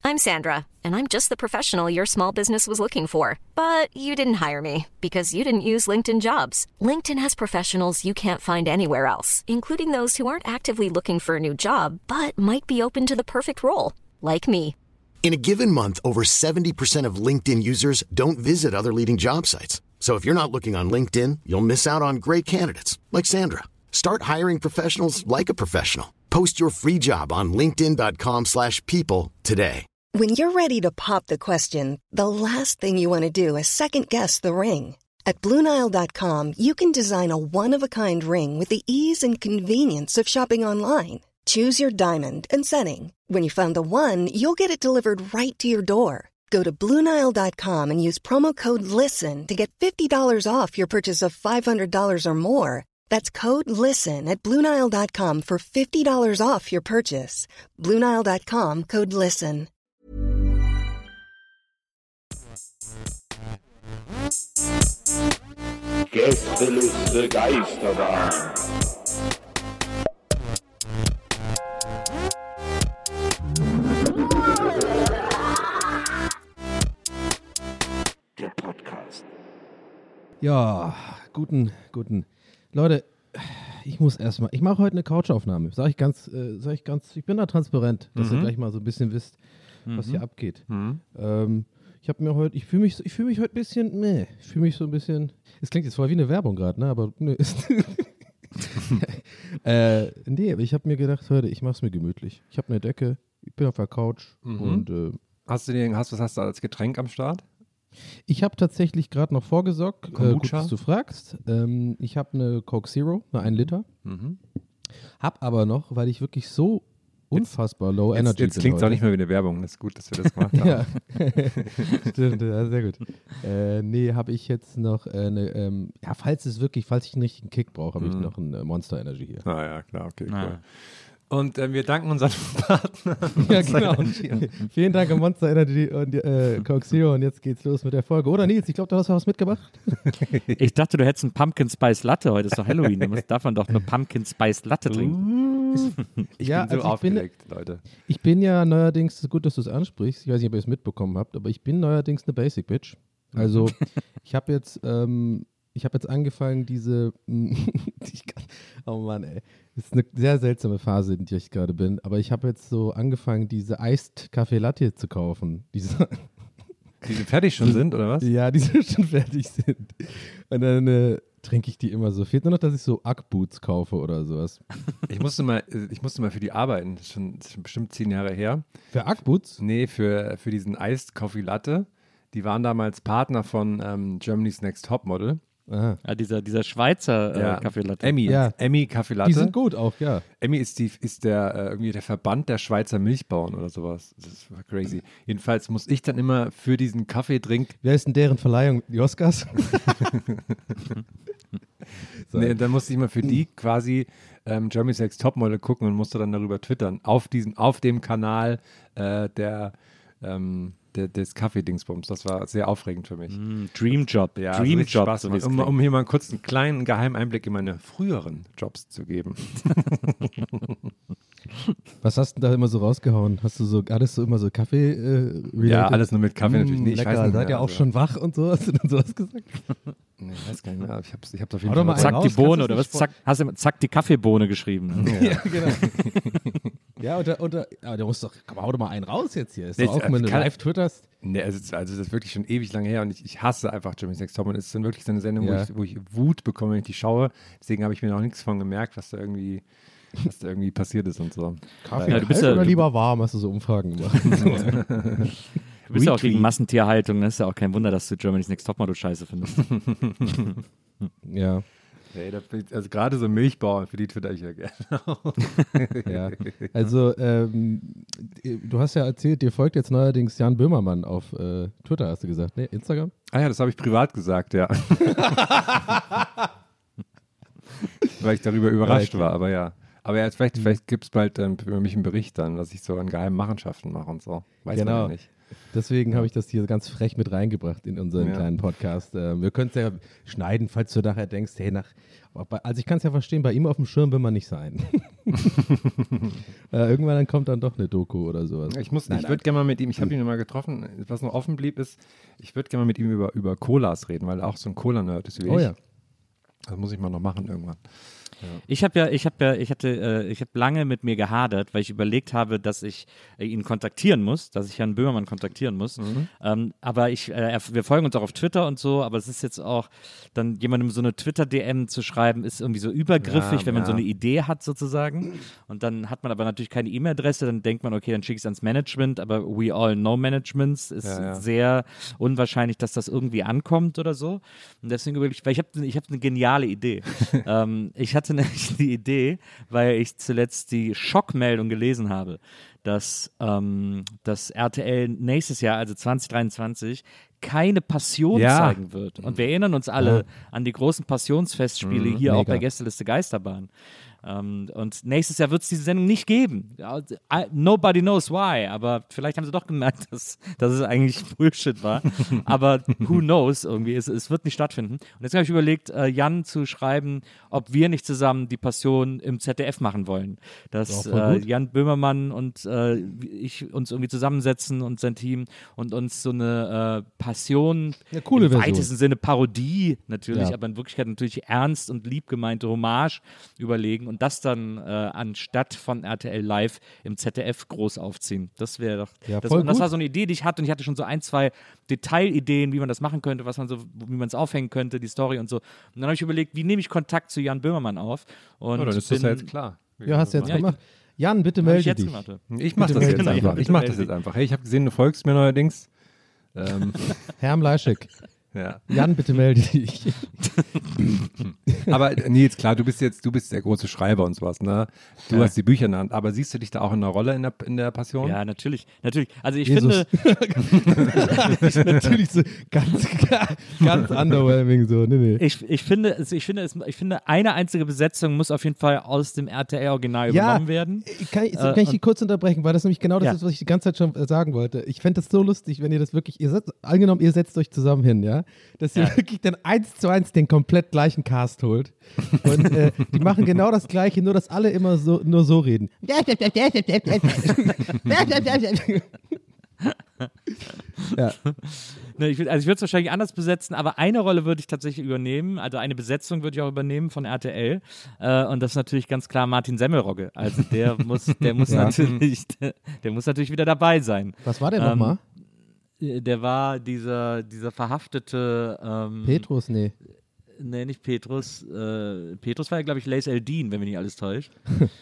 I'm Sandra, and I'm just the professional your small business was looking for. But you didn't hire me because you didn't use LinkedIn Jobs. LinkedIn has professionals you can't find anywhere else, including those who aren't actively looking for a new job, but might be open to the perfect role, like me. In a given month, over 70% of LinkedIn users don't visit other leading job sites. So if you're not looking on LinkedIn, you'll miss out on great candidates like Sandra. Start hiring professionals like a professional. Post your free job on linkedin.com/people today. When you're ready to pop the question, the last thing you want to do is second-guess the ring. At BlueNile.com, you can design a one-of-a-kind ring with the ease and convenience of shopping online. Choose your diamond and setting. When you find the one, you'll get it delivered right to your door. Go to BlueNile.com and use promo code LISTEN to get $50 off your purchase of $500 or more. That's code LISTEN at BlueNile.com for $50 off your purchase. BlueNile.com, code LISTEN. Gästeliste Geisterbahn. Der Podcast. Ja, guten. Leute, ich mache heute eine Couchaufnahme. Sag ich ganz, ich bin da transparent, dass ihr gleich mal so ein bisschen wisst, was hier abgeht. Ich fühle mich heute ein bisschen, so ein bisschen, es klingt jetzt voll wie eine Werbung gerade, ne, aber nee, aber ich habe mir gedacht, heute, ich mache es mir gemütlich. Ich habe eine Decke, ich bin auf der Couch und was hast du als Getränk am Start? ich habe tatsächlich gerade noch vorgesorgt, gut, dass du fragst. Ich habe eine Coke Zero, eine 1 Liter. Hab aber noch, weil ich wirklich so unfassbar low energy Jetzt klingt es auch nicht mehr wie eine Werbung. Das ist gut, dass wir das gemacht haben. Ja, stimmt, ja, sehr gut. Habe ich jetzt noch falls ich einen richtigen Kick brauche, habe ich noch ein Monster Energy hier. Ah ja, klar, okay, cool. Und wir danken unseren Partnern. Ja, genau. Vielen Dank an Monster Energy und Coke Zero. Und jetzt geht's los mit der Folge. Oder Nils, ich glaube, du hast was mitgebracht. Ich dachte, du hättest einen Pumpkin Spice Latte. Heute ist doch Halloween. Da darf man doch eine Pumpkin Spice Latte trinken. Ich bin so aufgeregt, Leute. Ich bin ja neuerdings, gut, dass du es ansprichst. Ich weiß nicht, ob ihr es mitbekommen habt, aber ich bin neuerdings eine Basic Bitch. Also, ich habe jetzt angefangen, oh Mann, ey. Das ist eine sehr seltsame Phase, in der ich gerade bin. Aber ich habe jetzt so angefangen, diese Iced Kaffee Latte zu kaufen. Die fertig schon sind, oder was? Ja, die schon fertig sind. Und dann trinke ich die immer so. Fehlt nur noch, dass ich so Ugg-Boots kaufe oder sowas. Ich musste mal für die arbeiten. Das ist schon bestimmt 10 Jahre her. Für Ugg-Boots? Nee, für diesen Iced Coffee Latte. Die waren damals Partner von Germany's Next Topmodel. Ja, dieser Schweizer Kaffee Latte. Emmy Kaffee Latte. Die sind gut auch, ja. Emmy ist irgendwie der Verband der Schweizer Milchbauern oder sowas. Das ist crazy. Jedenfalls muss ich dann immer für diesen Kaffeedrink. Wer ist denn deren Verleihung? Die Oscars? Nee, dann musste ich mal für die quasi Germany's Next Topmodel gucken und musste dann darüber twittern. Auf dem Kanal des Kaffee-Dingsbums. Das war sehr aufregend für mich. Dreamjob. Ja, Dreamjob. Spaß, so um hier mal kurz einen kleinen Geheimeinblick in meine früheren Jobs zu geben. Was hast du da immer so rausgehauen? Hattest du immer so Kaffee ja, alles nur mit Kaffee natürlich. Nee, lecker, ich weiß nicht mehr, seid ihr auch schon wach und so? Hast du dann sowas gesagt? Nee, ich weiß gar nicht mehr. Ich hab's auf jeden Hau doch mal Fall. Zack, raus, die Bohne, kannst du oder was? nicht Hast du zack, die Kaffeebohne geschrieben. Ja, genau. Ja, aber der muss doch, komm, hau doch mal einen raus jetzt hier. Ist doch auch, wenn du live twitterst. Nee, also das ist wirklich schon ewig lange her und ich hasse einfach Germany's Next Topmodel. Es ist dann wirklich so eine Sendung, wo ich Wut bekomme, wenn ich die schaue. Deswegen habe ich mir noch nichts von gemerkt, was da irgendwie passiert ist und so. Kaffee Ja, du bist kalt ja- oder lieber warm, hast du so Umfragen gemacht. Du bist ja auch gegen Massentierhaltung, das ist ja auch kein Wunder, dass du Germany's Next Topmodel scheiße findest. Ja. Nee, also gerade so Milchbauern, für die twitter ich ja gerne. Ja, also du hast ja erzählt, dir folgt jetzt neuerdings Jan Böhmermann auf Twitter, hast du gesagt, ne? Instagram? Ah ja, das habe ich privat gesagt, ja. Weil ich darüber überrascht war, aber ja. Aber ja, vielleicht gibt es bald über mich einen Bericht dann, was ich so an geheimen Machenschaften mache und so. Weiß man ja nicht. Deswegen habe ich das hier ganz frech mit reingebracht in unseren kleinen Podcast. Wir können es ja schneiden, falls du nachher denkst, hey, also ich kann es ja verstehen, bei ihm auf dem Schirm will man nicht sein. Irgendwann dann kommt dann doch eine Doku oder sowas. Ich würde gerne mal mit ihm, ich habe ihn mal getroffen, was noch offen blieb ist, ich würde gerne mal mit ihm über Colas reden, weil er auch so ein Cola-Nerd ist wie ich. Ja. Das muss ich mal noch machen irgendwann. Ja. Ich habe lange mit mir gehadert, weil ich überlegt habe, dass ich ihn kontaktieren muss, dass ich Jan Böhmermann kontaktieren muss. Aber wir folgen uns auch auf Twitter und so, aber es ist jetzt auch, dann jemandem so eine Twitter-DM zu schreiben, ist irgendwie so übergriffig, wenn man so eine Idee hat sozusagen. Und dann hat man aber natürlich keine E-Mail-Adresse, dann denkt man, okay, dann schicke ich es ans Management, aber we all know Managements ist sehr unwahrscheinlich, dass das irgendwie ankommt oder so. Und deswegen überlege ich, weil ich habe eine geniale Idee. Ich hatte nämlich die Idee, weil ich zuletzt die Schockmeldung gelesen habe, dass das RTL nächstes Jahr, also 2023, keine Passion zeigen wird. Und wir erinnern uns alle an die großen Passionsfestspiele hier auch bei Gästeliste Geisterbahn. Und nächstes Jahr wird es diese Sendung nicht geben. Nobody knows why, aber vielleicht haben sie doch gemerkt, dass es eigentlich Bullshit war. Aber who knows, irgendwie, es wird nicht stattfinden. Und jetzt habe ich überlegt, Jan zu schreiben, ob wir nicht zusammen die Passion im ZDF machen wollen. Dass Jan Böhmermann und ich uns irgendwie zusammensetzen und sein Team und uns so eine Passion, eine coole im Version. weitesten Sinne Parodie natürlich, aber in Wirklichkeit natürlich ernst und lieb gemeinte Hommage überlegen und das dann anstatt von RTL Live im ZDF groß aufziehen. Das wäre doch. Das war so eine Idee, die ich hatte, und ich hatte schon so 1, 2 Detailideen, wie man das machen könnte, wie man es aufhängen könnte, die Story und so. Und dann habe ich überlegt, wie nehme ich Kontakt zu Jan Böhmermann auf? Und dann ist das ja jetzt klar. Ja, hast du jetzt gemacht. Jan, bitte melde dich. Ich mache das jetzt einfach. Ich mache das jetzt einfach. Hey, ich habe gesehen, du folgst mir neuerdings. Herr Mleischek. Ja. Jan, bitte melde dich. Aber Nils, klar, du bist der große Schreiber und sowas, ne? Du hast die Bücher in der Hand, aber siehst du dich da auch in einer Rolle in der Passion? Ja, natürlich. Also ich Jesus. finde... natürlich so ganz underwhelming so. Nee. Ich finde, eine einzige Besetzung muss auf jeden Fall aus dem RTL-Original übernommen werden. Kann ich die kurz unterbrechen, weil das nämlich genau das ist, was ich die ganze Zeit schon sagen wollte. Ich fände das so lustig, wenn ihr das wirklich, angenommen, ihr setzt euch zusammen hin, ja? Dass ihr wirklich dann 1:1 den komplett gleichen Cast holt. Und die machen genau das Gleiche, nur dass alle immer nur so reden. Ja. Ich würde es wahrscheinlich anders besetzen, aber eine Rolle würde ich tatsächlich übernehmen, also eine Besetzung würde ich auch übernehmen von RTL, und das ist natürlich ganz klar Martin Semmelrogge. Also der muss natürlich wieder dabei sein. Was war der nochmal? Der war dieser verhaftete Petrus, nee. Nee, nicht Petrus. Petrus war ja, glaube ich, Lace Eldin, wenn mich nicht alles täuscht.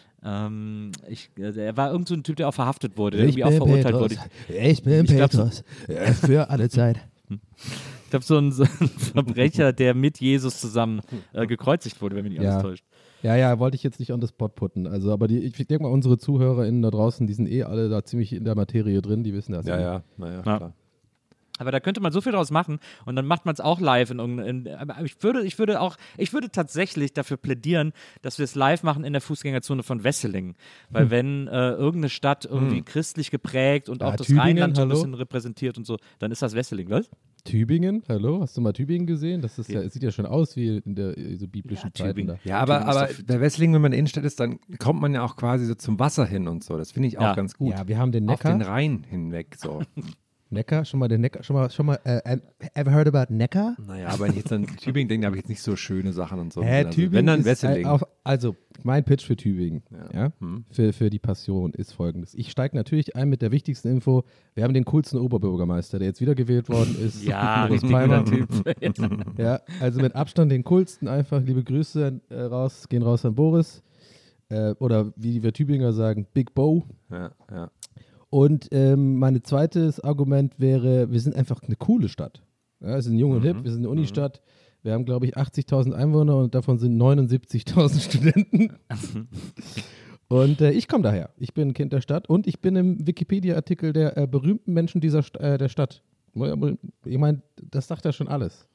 Er war irgend so ein Typ, der auch verhaftet wurde, der irgendwie auch verurteilt wurde. Ich bin Petrus. Für alle Zeit. Ich glaube, so ein Verbrecher, der mit Jesus zusammen gekreuzigt wurde, wenn mich nicht alles täuscht. Ja, wollte ich jetzt nicht on the spot putten. Also, aber ich denke mal, unsere ZuhörerInnen da draußen, die sind alle da ziemlich in der Materie drin, die wissen das. Ja, klar. Aber da könnte man so viel draus machen und dann macht man es auch live aber ich würde tatsächlich dafür plädieren, dass wir es live machen in der Fußgängerzone von Wesseling. Weil wenn irgendeine Stadt irgendwie christlich geprägt und auch das Tübingen, Rheinland so ein bisschen repräsentiert und so, dann ist das Wesseling, was? Tübingen, hallo? Hast du mal Tübingen gesehen? Das ist sieht ja schon aus wie in der so biblischen Zeiten da. Ja, aber bei Wesseling, wenn man in der Innenstadt ist, dann kommt man ja auch quasi so zum Wasser hin und so. Das finde ich auch ganz gut. Ja, wir haben den Neckar. Auf den Rhein hinweg, so. Neckar, schon mal ever heard about Neckar? Naja, aber wenn ich jetzt an Tübingen denke, habe ich jetzt nicht so schöne Sachen und so. Tübingen wenn dann ist Wesseling. Also, mein Pitch für Tübingen, für die Passion ist folgendes. Ich steige natürlich ein mit der wichtigsten Info. Wir haben den coolsten Oberbürgermeister, der jetzt wiedergewählt worden ist. Ja, richtig cooler Typ. Ja, also mit Abstand den coolsten einfach. Liebe Grüße gehen raus an Boris. Oder wie wir Tübinger sagen, Big Bo. Ja. Und mein zweites Argument wäre, wir sind einfach eine coole Stadt. Ja, wir sind jung und hip, wir sind eine Unistadt. Wir haben, glaube ich, 80.000 Einwohner und davon sind 79.000 Studenten. Und ich komme daher. Ich bin ein Kind der Stadt und ich bin im Wikipedia-Artikel der berühmten Menschen der Stadt. Ich meine, das sagt ja schon alles.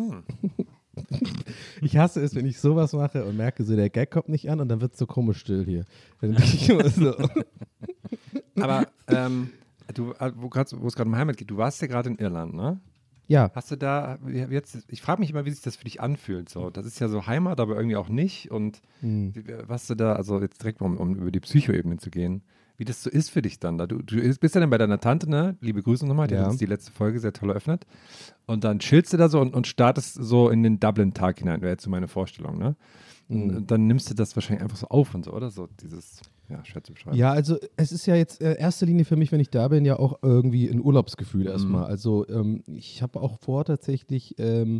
Ich hasse es, wenn ich sowas mache und merke, so der Gag kommt nicht an und dann wird es so komisch still hier. Dann denke ich immer so. Aber wo es gerade um Heimat geht, du warst ja gerade in Irland, ne? Ja. Hast du da jetzt, ich frage mich immer, wie sich das für dich anfühlt. So. Das ist ja so Heimat, aber irgendwie auch nicht. Und was du da, also jetzt direkt mal, um über die Psychoebene zu gehen, wie das so ist für dich dann. Du bist ja dann bei deiner Tante, ne? Liebe Grüße nochmal, die hat uns die letzte Folge sehr toll eröffnet. Und dann chillst du da so und startest so in den Dublin-Tag hinein, wäre jetzt so meine Vorstellung, ne? Und dann nimmst du das wahrscheinlich einfach so auf und so, oder? So dieses, schwer zu beschreiben. Ja, also es ist ja jetzt erster Linie für mich, wenn ich da bin, ja auch irgendwie ein Urlaubsgefühl erstmal. Also ich habe auch vor tatsächlich,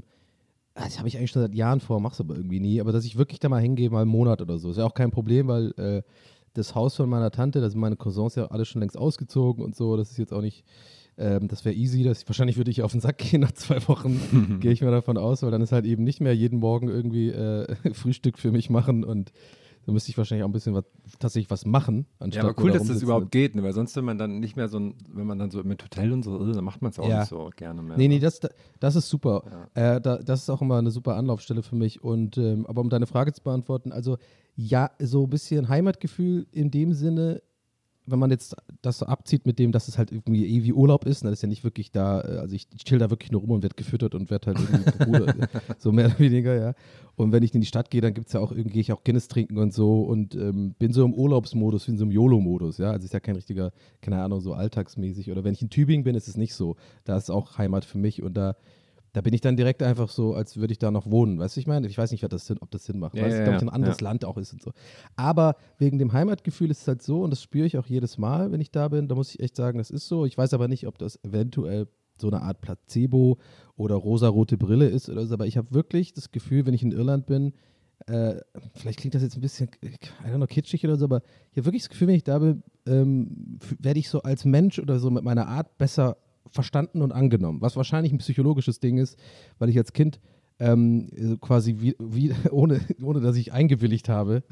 das habe ich eigentlich schon seit Jahren vor, mache es aber irgendwie nie, aber dass ich wirklich da mal hingehe, mal einen Monat oder so. Ist ja auch kein Problem, weil das Haus von meiner Tante, da sind meine Cousins ja alle schon längst ausgezogen und so, das ist jetzt auch nicht, das wäre easy, wahrscheinlich würde ich auf den Sack gehen nach 2 Wochen, gehe ich mal davon aus, weil dann ist halt eben nicht mehr jeden Morgen irgendwie Frühstück für mich machen und da müsste ich wahrscheinlich auch ein bisschen tatsächlich was machen. Ja, aber cool, dass das überhaupt geht, ne? Weil sonst, wenn man dann nicht mehr so, wenn man dann so mit Hotel und so, dann macht man es auch nicht so gerne mehr. Nee, das ist super. Ja. Das ist auch immer eine super Anlaufstelle für mich. Und aber um deine Frage zu beantworten, also ja, so ein bisschen Heimatgefühl in dem Sinne, wenn man jetzt das so abzieht mit dem, dass es halt irgendwie wie Urlaub ist, das ist ja nicht wirklich da, also ich chill da wirklich nur rum und werde gefüttert und werde halt irgendwie so mehr oder weniger, ja. Und wenn ich in die Stadt gehe, dann gibt's ja auch irgendwie, gehe ich auch Guinness trinken und so und bin so im Urlaubsmodus, in so einem YOLO-Modus, ja. Also ist ja kein richtiger, keine Ahnung, so alltagsmäßig. Oder wenn ich in Tübingen bin, ist es nicht so. Da ist auch Heimat für mich und da bin ich dann direkt einfach so, als würde ich da noch wohnen. Weißt du, ich meine? Ich weiß nicht, ob das Sinn macht, weil es, glaube ich, ein anderes Land auch ist und so. Aber wegen dem Heimatgefühl ist es halt so, und das spüre ich auch jedes Mal, wenn ich da bin, da muss ich echt sagen, das ist so. Ich weiß aber nicht, ob das eventuell so eine Art Placebo oder rosarote Brille ist oder so, aber ich habe wirklich das Gefühl, wenn ich in Irland bin, vielleicht klingt das jetzt ein bisschen, I don't know, kitschig oder so, aber ich habe wirklich das Gefühl, wenn ich da bin, werde ich so als Mensch oder so mit meiner Art besser verstanden und angenommen, was wahrscheinlich ein psychologisches Ding ist, weil ich als Kind quasi ohne dass ich eingewilligt habe,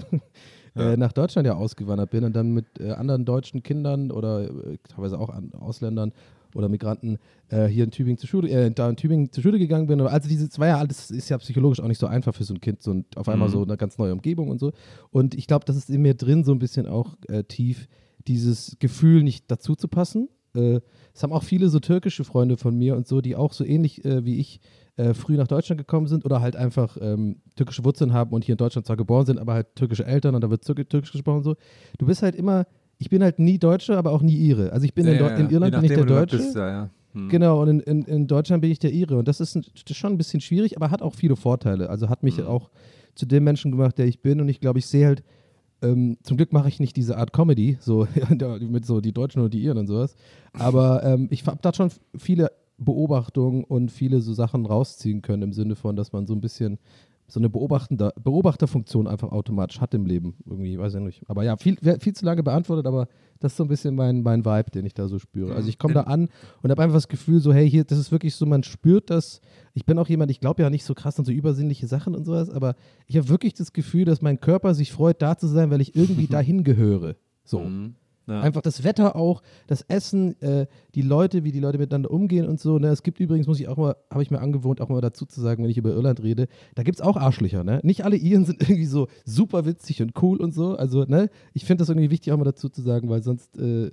nach Deutschland ja ausgewandert bin und dann mit anderen deutschen Kindern oder teilweise auch Ausländern oder Migranten hier in Tübingen zur Schule gegangen bin. Also diese 2 Jahre, das ist ja psychologisch auch nicht so einfach für so ein Kind, so auf einmal so eine ganz neue Umgebung und so. Und ich glaube, das ist in mir drin so ein bisschen auch tief, dieses Gefühl, nicht dazu zu passen. Es haben auch viele so türkische Freunde von mir und so, die auch so ähnlich wie ich früh nach Deutschland gekommen sind oder halt einfach türkische Wurzeln haben und hier in Deutschland zwar geboren sind, aber halt türkische Eltern und da wird türkisch gesprochen und so. Du bist halt immer, ich bin halt nie Deutsche, aber auch nie Ire. Also ich bin in Irland bin ich der Deutsche. Bist, Genau, und in Deutschland bin ich der Ire und das ist schon ein bisschen schwierig, aber hat auch viele Vorteile. Also hat mich auch zu dem Menschen gemacht, der ich bin und ich glaube, ich sehe halt zum Glück mache ich nicht diese Art Comedy, so mit so die Deutschen und die Iren und sowas. Aber ich habe da schon viele Beobachtungen und viele so Sachen rausziehen können im Sinne von, dass man so ein bisschen so eine Beobachterfunktion einfach automatisch hat im Leben. Irgendwie, weiß ich nicht. Aber ja, viel zu lange beantwortet, aber das ist so ein bisschen mein Vibe, den ich da so spüre. Also ich komme da an und habe einfach das Gefühl so, hey, hier, das ist wirklich so, man spürt das. Ich bin auch jemand, ich glaube ja nicht so krass an so übersinnliche Sachen und sowas, aber ich habe wirklich das Gefühl, dass mein Körper sich freut, da zu sein, weil ich irgendwie dahin gehöre. So. Ja. Einfach das Wetter auch, das Essen, die Leute, wie die Leute miteinander umgehen und so. Ne? Es gibt übrigens, habe ich mir angewohnt, auch mal dazu zu sagen, wenn ich über Irland rede, da gibt es auch Arschlöcher. Ne? Nicht alle Iren sind irgendwie so super witzig und cool und so. Also, ne, ich finde das irgendwie wichtig, auch mal dazu zu sagen, weil sonst,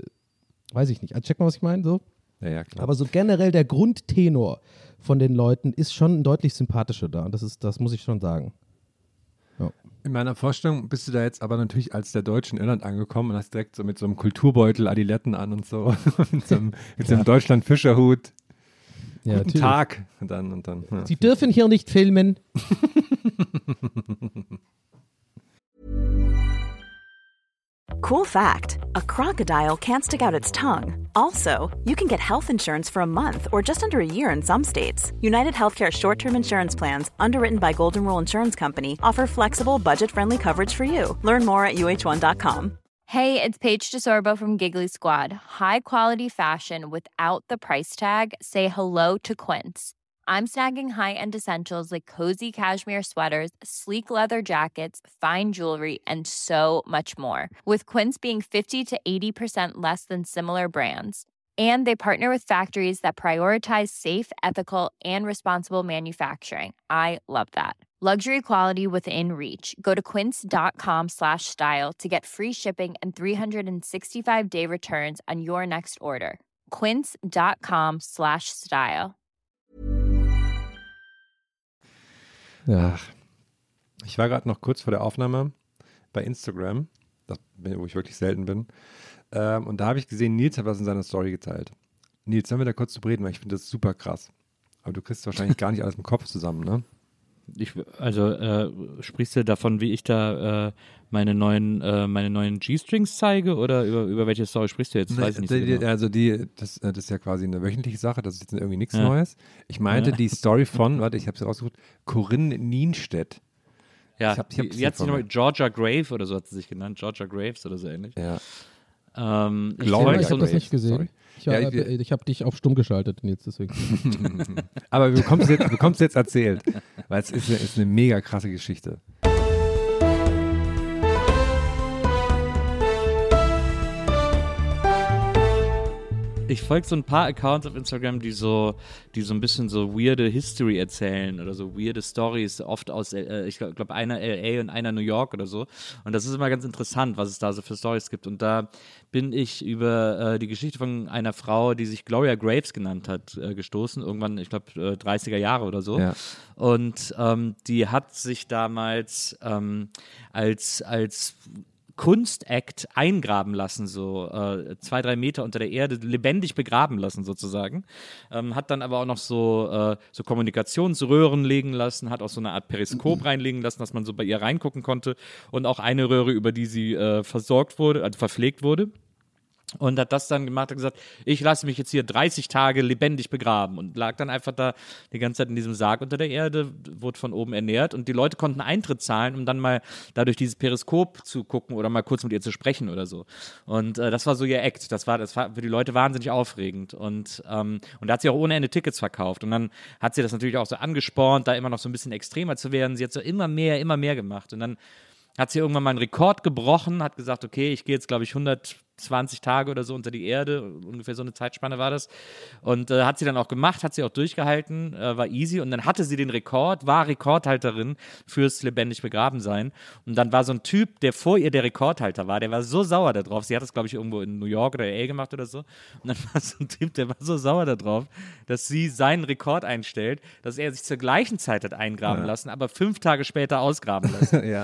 weiß ich nicht. Also, check mal, was ich meine, so. Ja, klar. Aber so generell der Grundtenor von den Leuten ist schon deutlich sympathischer da. Und das muss ich schon sagen. Ja. In meiner Vorstellung bist du da jetzt aber natürlich als der Deutsche in Irland angekommen und hast direkt so mit so einem Kulturbeutel Adiletten an und so, mit so einem Deutschland-Fischerhut. Ja, Guten Tag. Und dann, ja. Sie dürfen hier nicht filmen. Cool fact, a crocodile can't stick out its tongue. Also, you can get health insurance for a month or just under a year in some states. United Healthcare short-term insurance plans, underwritten by Golden Rule Insurance Company, offer flexible, budget-friendly coverage for you. Learn more at uh1.com. Hey, it's Paige DeSorbo from Giggly Squad. High quality fashion without the price tag. Say hello to Quince. I'm snagging high-end essentials like cozy cashmere sweaters, sleek leather jackets, fine jewelry, and so much more. With Quince being 50 to 80% less than similar brands. And they partner with factories that prioritize safe, ethical, and responsible manufacturing. I love that. Luxury quality within reach. Go to quince.com/style to get free shipping and 365-day returns on your next order. Quince.com/style. Ja. Ach, ich war gerade noch kurz vor der Aufnahme bei Instagram, wo ich wirklich selten bin. Und da habe ich gesehen, Nils hat was in seiner Story geteilt. Nils, sollen wir da kurz zu reden, weil ich finde das super krass. Aber du kriegst wahrscheinlich gar nicht alles im Kopf zusammen, ne? Sprichst du davon, wie ich da meine neuen G-Strings zeige oder über welche Story sprichst du jetzt? Weiß ich nicht so genau. Also das ist ja quasi eine wöchentliche Sache, das ist jetzt irgendwie nichts Neues. Ich meinte die Story von, warte, ich habe sie rausgesucht, Corinne Nienstedt. Ja, wie hat sie nochmal, Georgia Grave oder so hat sie sich genannt, Georgia Graves oder so ähnlich. Ja. Ich habe das nicht gesehen. Sorry. Ich habe dich auf stumm geschaltet jetzt deswegen. Aber du bekommst jetzt erzählt, weil es ist eine mega krasse Geschichte. Ich folge so ein paar Accounts auf Instagram, die so ein bisschen so weirde History erzählen oder so weirde Stories, oft aus, ich glaube, einer LA und einer New York oder so. Und das ist immer ganz interessant, was es da so für Stories gibt. Und da bin ich über die Geschichte von einer Frau, die sich Gloria Graves genannt hat, gestoßen. Irgendwann, ich glaube, 30er Jahre oder so. Ja. Und die hat sich damals als Kunstakt eingraben lassen, so 2-3 Meter unter der Erde, lebendig begraben lassen sozusagen. Hat dann aber auch noch so Kommunikationsröhren legen lassen, hat auch so eine Art Periskop reinlegen lassen, dass man so bei ihr reingucken konnte und auch eine Röhre, über die sie versorgt wurde, also verpflegt wurde. Und hat das dann gemacht und gesagt, ich lasse mich jetzt hier 30 Tage lebendig begraben und lag dann einfach da die ganze Zeit in diesem Sarg unter der Erde, wurde von oben ernährt und die Leute konnten Eintritt zahlen, um dann mal da durch dieses Periskop zu gucken oder mal kurz mit ihr zu sprechen oder so. Und das war so ihr Act, das war für die Leute wahnsinnig aufregend und da hat sie auch ohne Ende Tickets verkauft und dann hat sie das natürlich auch so angespornt, da immer noch so ein bisschen extremer zu werden. Sie hat so immer mehr gemacht und dann hat sie irgendwann mal einen Rekord gebrochen, hat gesagt, okay, ich gehe jetzt, glaube ich, 120 Tage oder so unter die Erde, ungefähr so eine Zeitspanne war das. Und hat sie dann auch gemacht, hat sie auch durchgehalten, war easy. Und dann hatte sie den Rekord, war Rekordhalterin fürs lebendig begraben sein. Und dann war so ein Typ, der vor ihr der Rekordhalter war, der war so sauer darauf. Sie hat das, glaube ich, irgendwo in New York oder LA gemacht oder so. Und dann war so ein Typ, der war so sauer darauf, dass sie seinen Rekord einstellt, dass er sich zur gleichen Zeit hat eingraben lassen, aber 5 Tage später ausgraben lassen. Ja.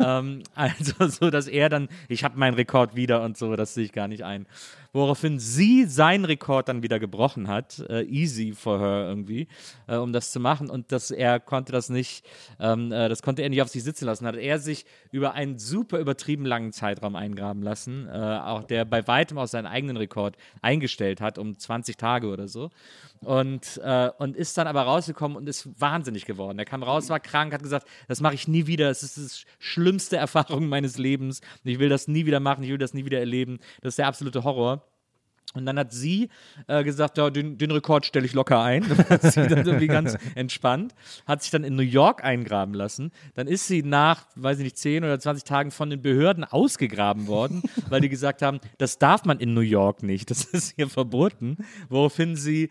Also so, dass er dann, ich habe meinen Rekord wieder und so, das sehe ich gar nicht ein. Woraufhin sie seinen Rekord dann wieder gebrochen hat, easy for her irgendwie, um das zu machen und er konnte das nicht, das konnte er nicht auf sich sitzen lassen, hat er sich über einen super übertrieben langen Zeitraum eingraben lassen, auch der bei weitem auch seinen eigenen Rekord eingestellt hat, um 20 Tage oder so. Und ist dann aber rausgekommen und ist wahnsinnig geworden. Er kam raus, war krank, hat gesagt, das mache ich nie wieder, es ist die schlimmste Erfahrung meines Lebens, ich will das nie wieder machen, ich will das nie wieder erleben, das ist der absolute Horror. Und dann hat sie gesagt, ja, den Rekord stelle ich locker ein. Hat sie dann irgendwie ganz entspannt. Hat sich dann in New York eingraben lassen. Dann ist sie nach, weiß ich nicht, 10 oder 20 Tagen von den Behörden ausgegraben worden, weil die gesagt haben, das darf man in New York nicht. Das ist hier verboten. Woraufhin sie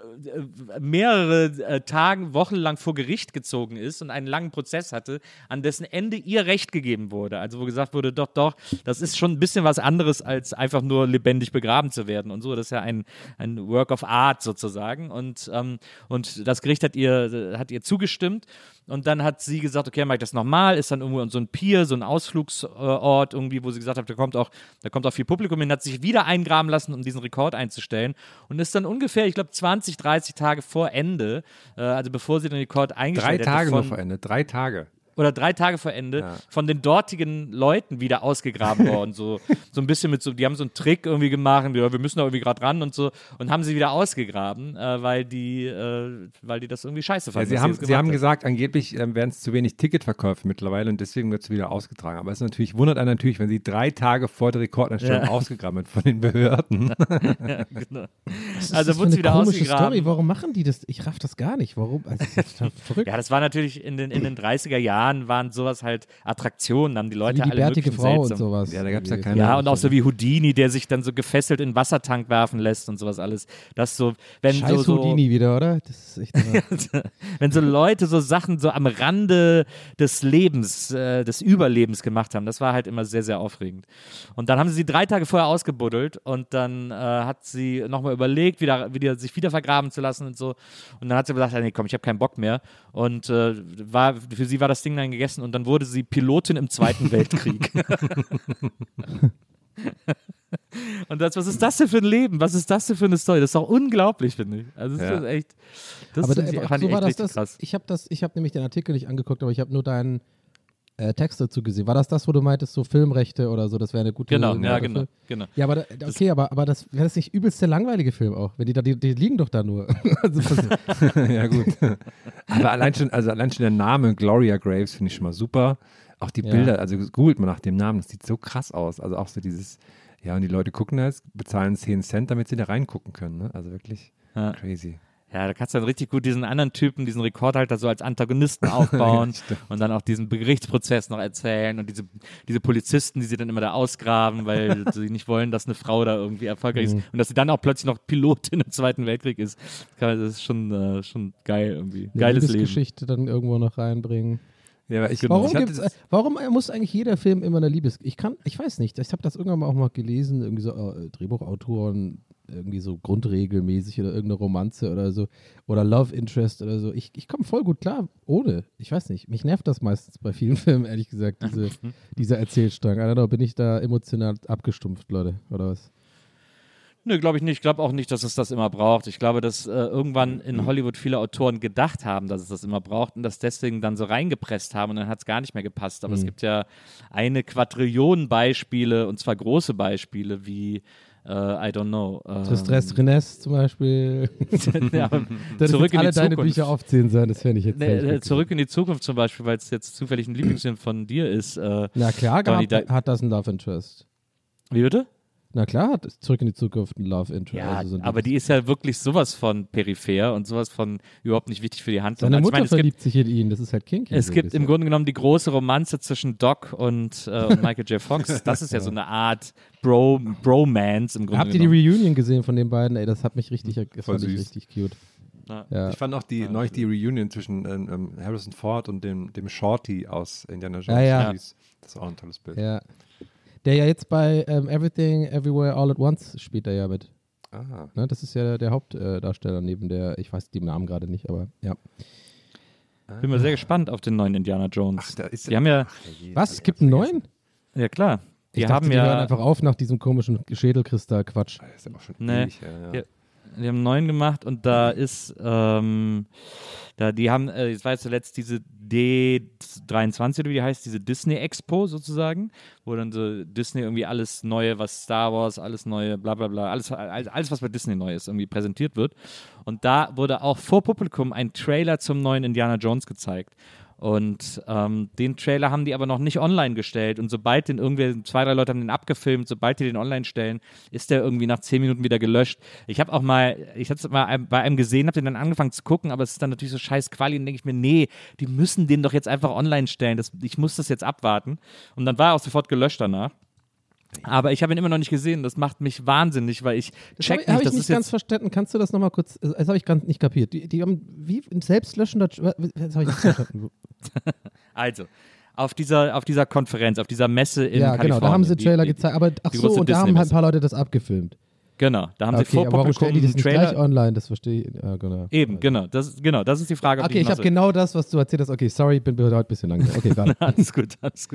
mehrere Tage, Wochen lang vor Gericht gezogen ist und einen langen Prozess hatte, an dessen Ende ihr Recht gegeben wurde. Also wo gesagt wurde, doch, das ist schon ein bisschen was anderes, als einfach nur lebendig begraben zu werden. Und so, das ist ja ein Work of Art sozusagen und das Gericht hat ihr zugestimmt und dann hat sie gesagt, okay, mache ich das nochmal, ist dann irgendwo so ein Pier, so ein Ausflugsort irgendwie, wo sie gesagt hat, da kommt auch viel Publikum hin, hat sich wieder eingraben lassen, um diesen Rekord einzustellen und ist dann ungefähr, ich glaube 20, 30 Tage vor Ende, also bevor sie den Rekord eingestellt hat. 3 Tage noch vor Ende, 3 Tage. Oder 3 Tage vor Ende von den dortigen Leuten wieder ausgegraben worden. So ein bisschen die haben so einen Trick irgendwie gemacht, ja, wir müssen da irgendwie gerade ran und so und haben sie wieder ausgegraben, weil die das irgendwie scheiße fanden. Ja, sie haben gesagt, angeblich wären es zu wenig Ticketverkäufe mittlerweile und deswegen wird es wieder ausgetragen. Aber es wundert einen natürlich, wenn sie 3 Tage vor der Rekordeinstellung ausgegraben wird von den Behörden. Ja, genau. Also wurde es wieder ausgegraben. Story. Warum machen die das? Ich raff das gar nicht. Warum? Also, das ist verrückt. Ja, das war natürlich in den 30er Jahren. Jahren waren sowas halt Attraktionen, haben die Leute Wie die alle bärtige möglichen Frau und seltsam. sowas. Ja, da gab's ja keine. Ja, und auch so wie Houdini, der sich dann so gefesselt in den Wassertank werfen lässt und sowas alles. Das so, wenn Scheiß so Houdini wieder, oder? Das ist echt wenn so Leute so Sachen so am Rande des Lebens, des Überlebens gemacht haben, das war halt immer sehr, sehr aufregend. Und dann haben sie 3 Tage vorher ausgebuddelt und dann hat sie nochmal überlegt, sich wieder vergraben zu lassen und so. Und dann hat sie gesagt, nee, komm, ich habe keinen Bock mehr. Und für sie war das Ding dann gegessen und dann wurde sie Pilotin im Zweiten Weltkrieg. Und was ist das denn für ein Leben? Was ist das denn für eine Story? Das ist doch unglaublich, finde ich. Also das ist echt, aber fand ich so war echt das richtig krass. Ich habe nämlich den Artikel nicht angeguckt, aber ich habe nur deinen Text dazu gesehen. War das, wo du meintest, so Filmrechte oder so, das wäre eine gute Genau, Note ja, für? genau. Ja, aber aber das wäre das nicht übelst der langweilige Film auch, wenn die liegen doch da nur. Ja, gut. Aber allein schon der Name Gloria Graves finde ich schon mal super. Auch die Bilder, also googelt man nach dem Namen, das sieht so krass aus. Also auch so dieses, ja, und die Leute gucken das, bezahlen 10 Cent, damit sie da reingucken können. Ne? Also wirklich crazy. Ja, da kannst du dann richtig gut diesen anderen Typen, diesen Rekordhalter so als Antagonisten aufbauen und dann auch diesen Gerichtsprozess noch erzählen und diese Polizisten, die sie dann immer da ausgraben, weil sie nicht wollen, dass eine Frau da irgendwie erfolgreich ist und dass sie dann auch plötzlich noch Pilotin im Zweiten Weltkrieg ist. Das ist schon geil irgendwie. Geiles Leben. Liebesgeschichte dann irgendwo noch reinbringen. Ja, aber warum muss eigentlich jeder Film immer eine Ich weiß nicht, ich habe das irgendwann auch mal gelesen, irgendwie so Drehbuchautoren, irgendwie so grundregelmäßig oder irgendeine Romanze oder so oder Love Interest oder so. Ich komme voll gut klar ohne. Ich weiß nicht, mich nervt das meistens bei vielen Filmen, ehrlich gesagt, dieser Erzählstrang. I don't know, bin ich da emotional abgestumpft, Leute, oder was? Nö, glaube ich nicht. Ich glaube auch nicht, dass es das immer braucht. Ich glaube, dass irgendwann in Hollywood viele Autoren gedacht haben, dass es das immer braucht und das deswegen dann so reingepresst haben und dann hat es gar nicht mehr gepasst. Aber es gibt ja eine Quadrillion Beispiele und zwar große Beispiele wie I don't know. Stress Rennes zum Beispiel. Ja, das zurück in alle die deine Zukunft. Bücher aufzählen sein, das fände ich jetzt Zurück in die Zukunft zum Beispiel, weil es jetzt zufällig ein Lieblingsfilm von dir ist. Na klar, hat das ein Love Interest. Wie bitte? Na klar, hat Zurück in die Zukunft ein Love Interest. Ja, also aber die ist ja wirklich sowas von peripher und sowas von überhaupt nicht wichtig für die Handlung. Seine Mutter verliebt sich in ihn, das ist halt kinky. Es gibt im Grunde genommen die große Romanze zwischen Doc und Michael J. Fox. Das ist ja so eine Art Bromance im Grunde Habt ihr die Reunion gesehen von den beiden? Ey, das hat mich richtig, das fand ich richtig cute. Ja. Ich fand auch neulich die Reunion zwischen Harrison Ford und dem Shorty aus Indiana Jones. Ja. Das ist auch ein tolles Bild. Ja. Der ja jetzt bei Everything, Everywhere, All at Once spielt er ja mit. Ah. Ne, das ist ja der Hauptdarsteller neben der, ich weiß den Namen gerade nicht, aber ja. Bin mal sehr gespannt auf den neuen Indiana Jones. Ach, da ist die haben ja. Was? Es gibt einen neuen? Ja, klar. Die hören einfach auf nach diesem komischen Schädelkristall-Quatsch. Das ist ja auch schon ewig, ja. Die haben einen neuen gemacht und da ist, die haben, jetzt war jetzt zuletzt diese D23 oder wie die heißt, diese Disney Expo sozusagen, wo dann so Disney irgendwie alles Neue, was Star Wars, alles Neue, bla bla bla, alles was bei Disney neu ist, irgendwie präsentiert wird. Und da wurde auch vor Publikum ein Trailer zum neuen Indiana Jones gezeigt. Und den Trailer haben die aber noch nicht online gestellt und sobald den irgendwer, 2, 3 Leute haben den abgefilmt, sobald die den online stellen, ist der irgendwie nach 10 Minuten wieder gelöscht. Ich habe es mal bei einem gesehen, habe den dann angefangen zu gucken, aber es ist dann natürlich so scheiß Quali und denke ich mir, nee, die müssen den doch jetzt einfach online stellen, ich muss das jetzt abwarten. Und dann war er auch sofort gelöscht danach. Aber ich habe ihn immer noch nicht gesehen. Das macht mich wahnsinnig, weil ich check nicht, das das nicht ist ganz jetzt verstanden. Kannst du das nochmal kurz, das habe ich ganz nicht kapiert. Die haben wie ein selbstlöschender, das habe ich nicht verstanden. Also, auf dieser Konferenz, auf dieser Messe in Kalifornien. Genau, da haben sie Trailer gezeigt. Aber ach so, und da haben halt ein paar Leute das abgefilmt. Genau, da haben sie vor aber warum stellen die das nicht Trailer gleich online? Das verstehe ich. Ja, genau. Eben, genau. Das ist die Frage. Okay, ich habe genau das, was du erzählt hast. Okay, sorry, bin heute ein bisschen lang. Okay, warte. Alles gut.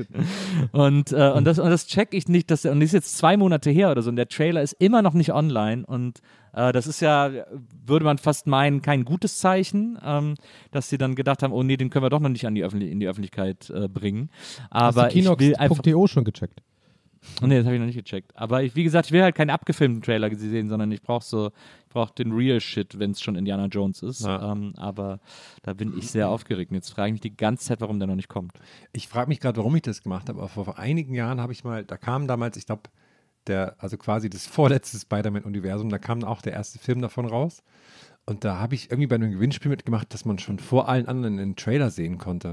Und das check ich nicht. Und das ist jetzt 2 Monate her oder so. Und der Trailer ist immer noch nicht online. Und das ist ja, würde man fast meinen, kein gutes Zeichen, dass sie dann gedacht haben, oh nee, den können wir doch noch nicht in die Öffentlichkeit bringen. Aber hast du Kinox.to schon gecheckt? Nee, das habe ich noch nicht gecheckt. Aber wie gesagt, ich will halt keinen abgefilmten Trailer sehen, sondern ich brauche den Real Shit, wenn es schon Indiana Jones ist. Ja. Aber da bin ich sehr aufgeregt. Und jetzt frage ich mich die ganze Zeit, warum der noch nicht kommt. Ich frage mich gerade, warum ich das gemacht habe. Aber vor einigen Jahren da kam damals, ich glaube, also quasi das vorletzte Spider-Man-Universum, da kam auch der erste Film davon raus. Und da habe ich irgendwie bei einem Gewinnspiel mitgemacht, dass man schon vor allen anderen einen Trailer sehen konnte.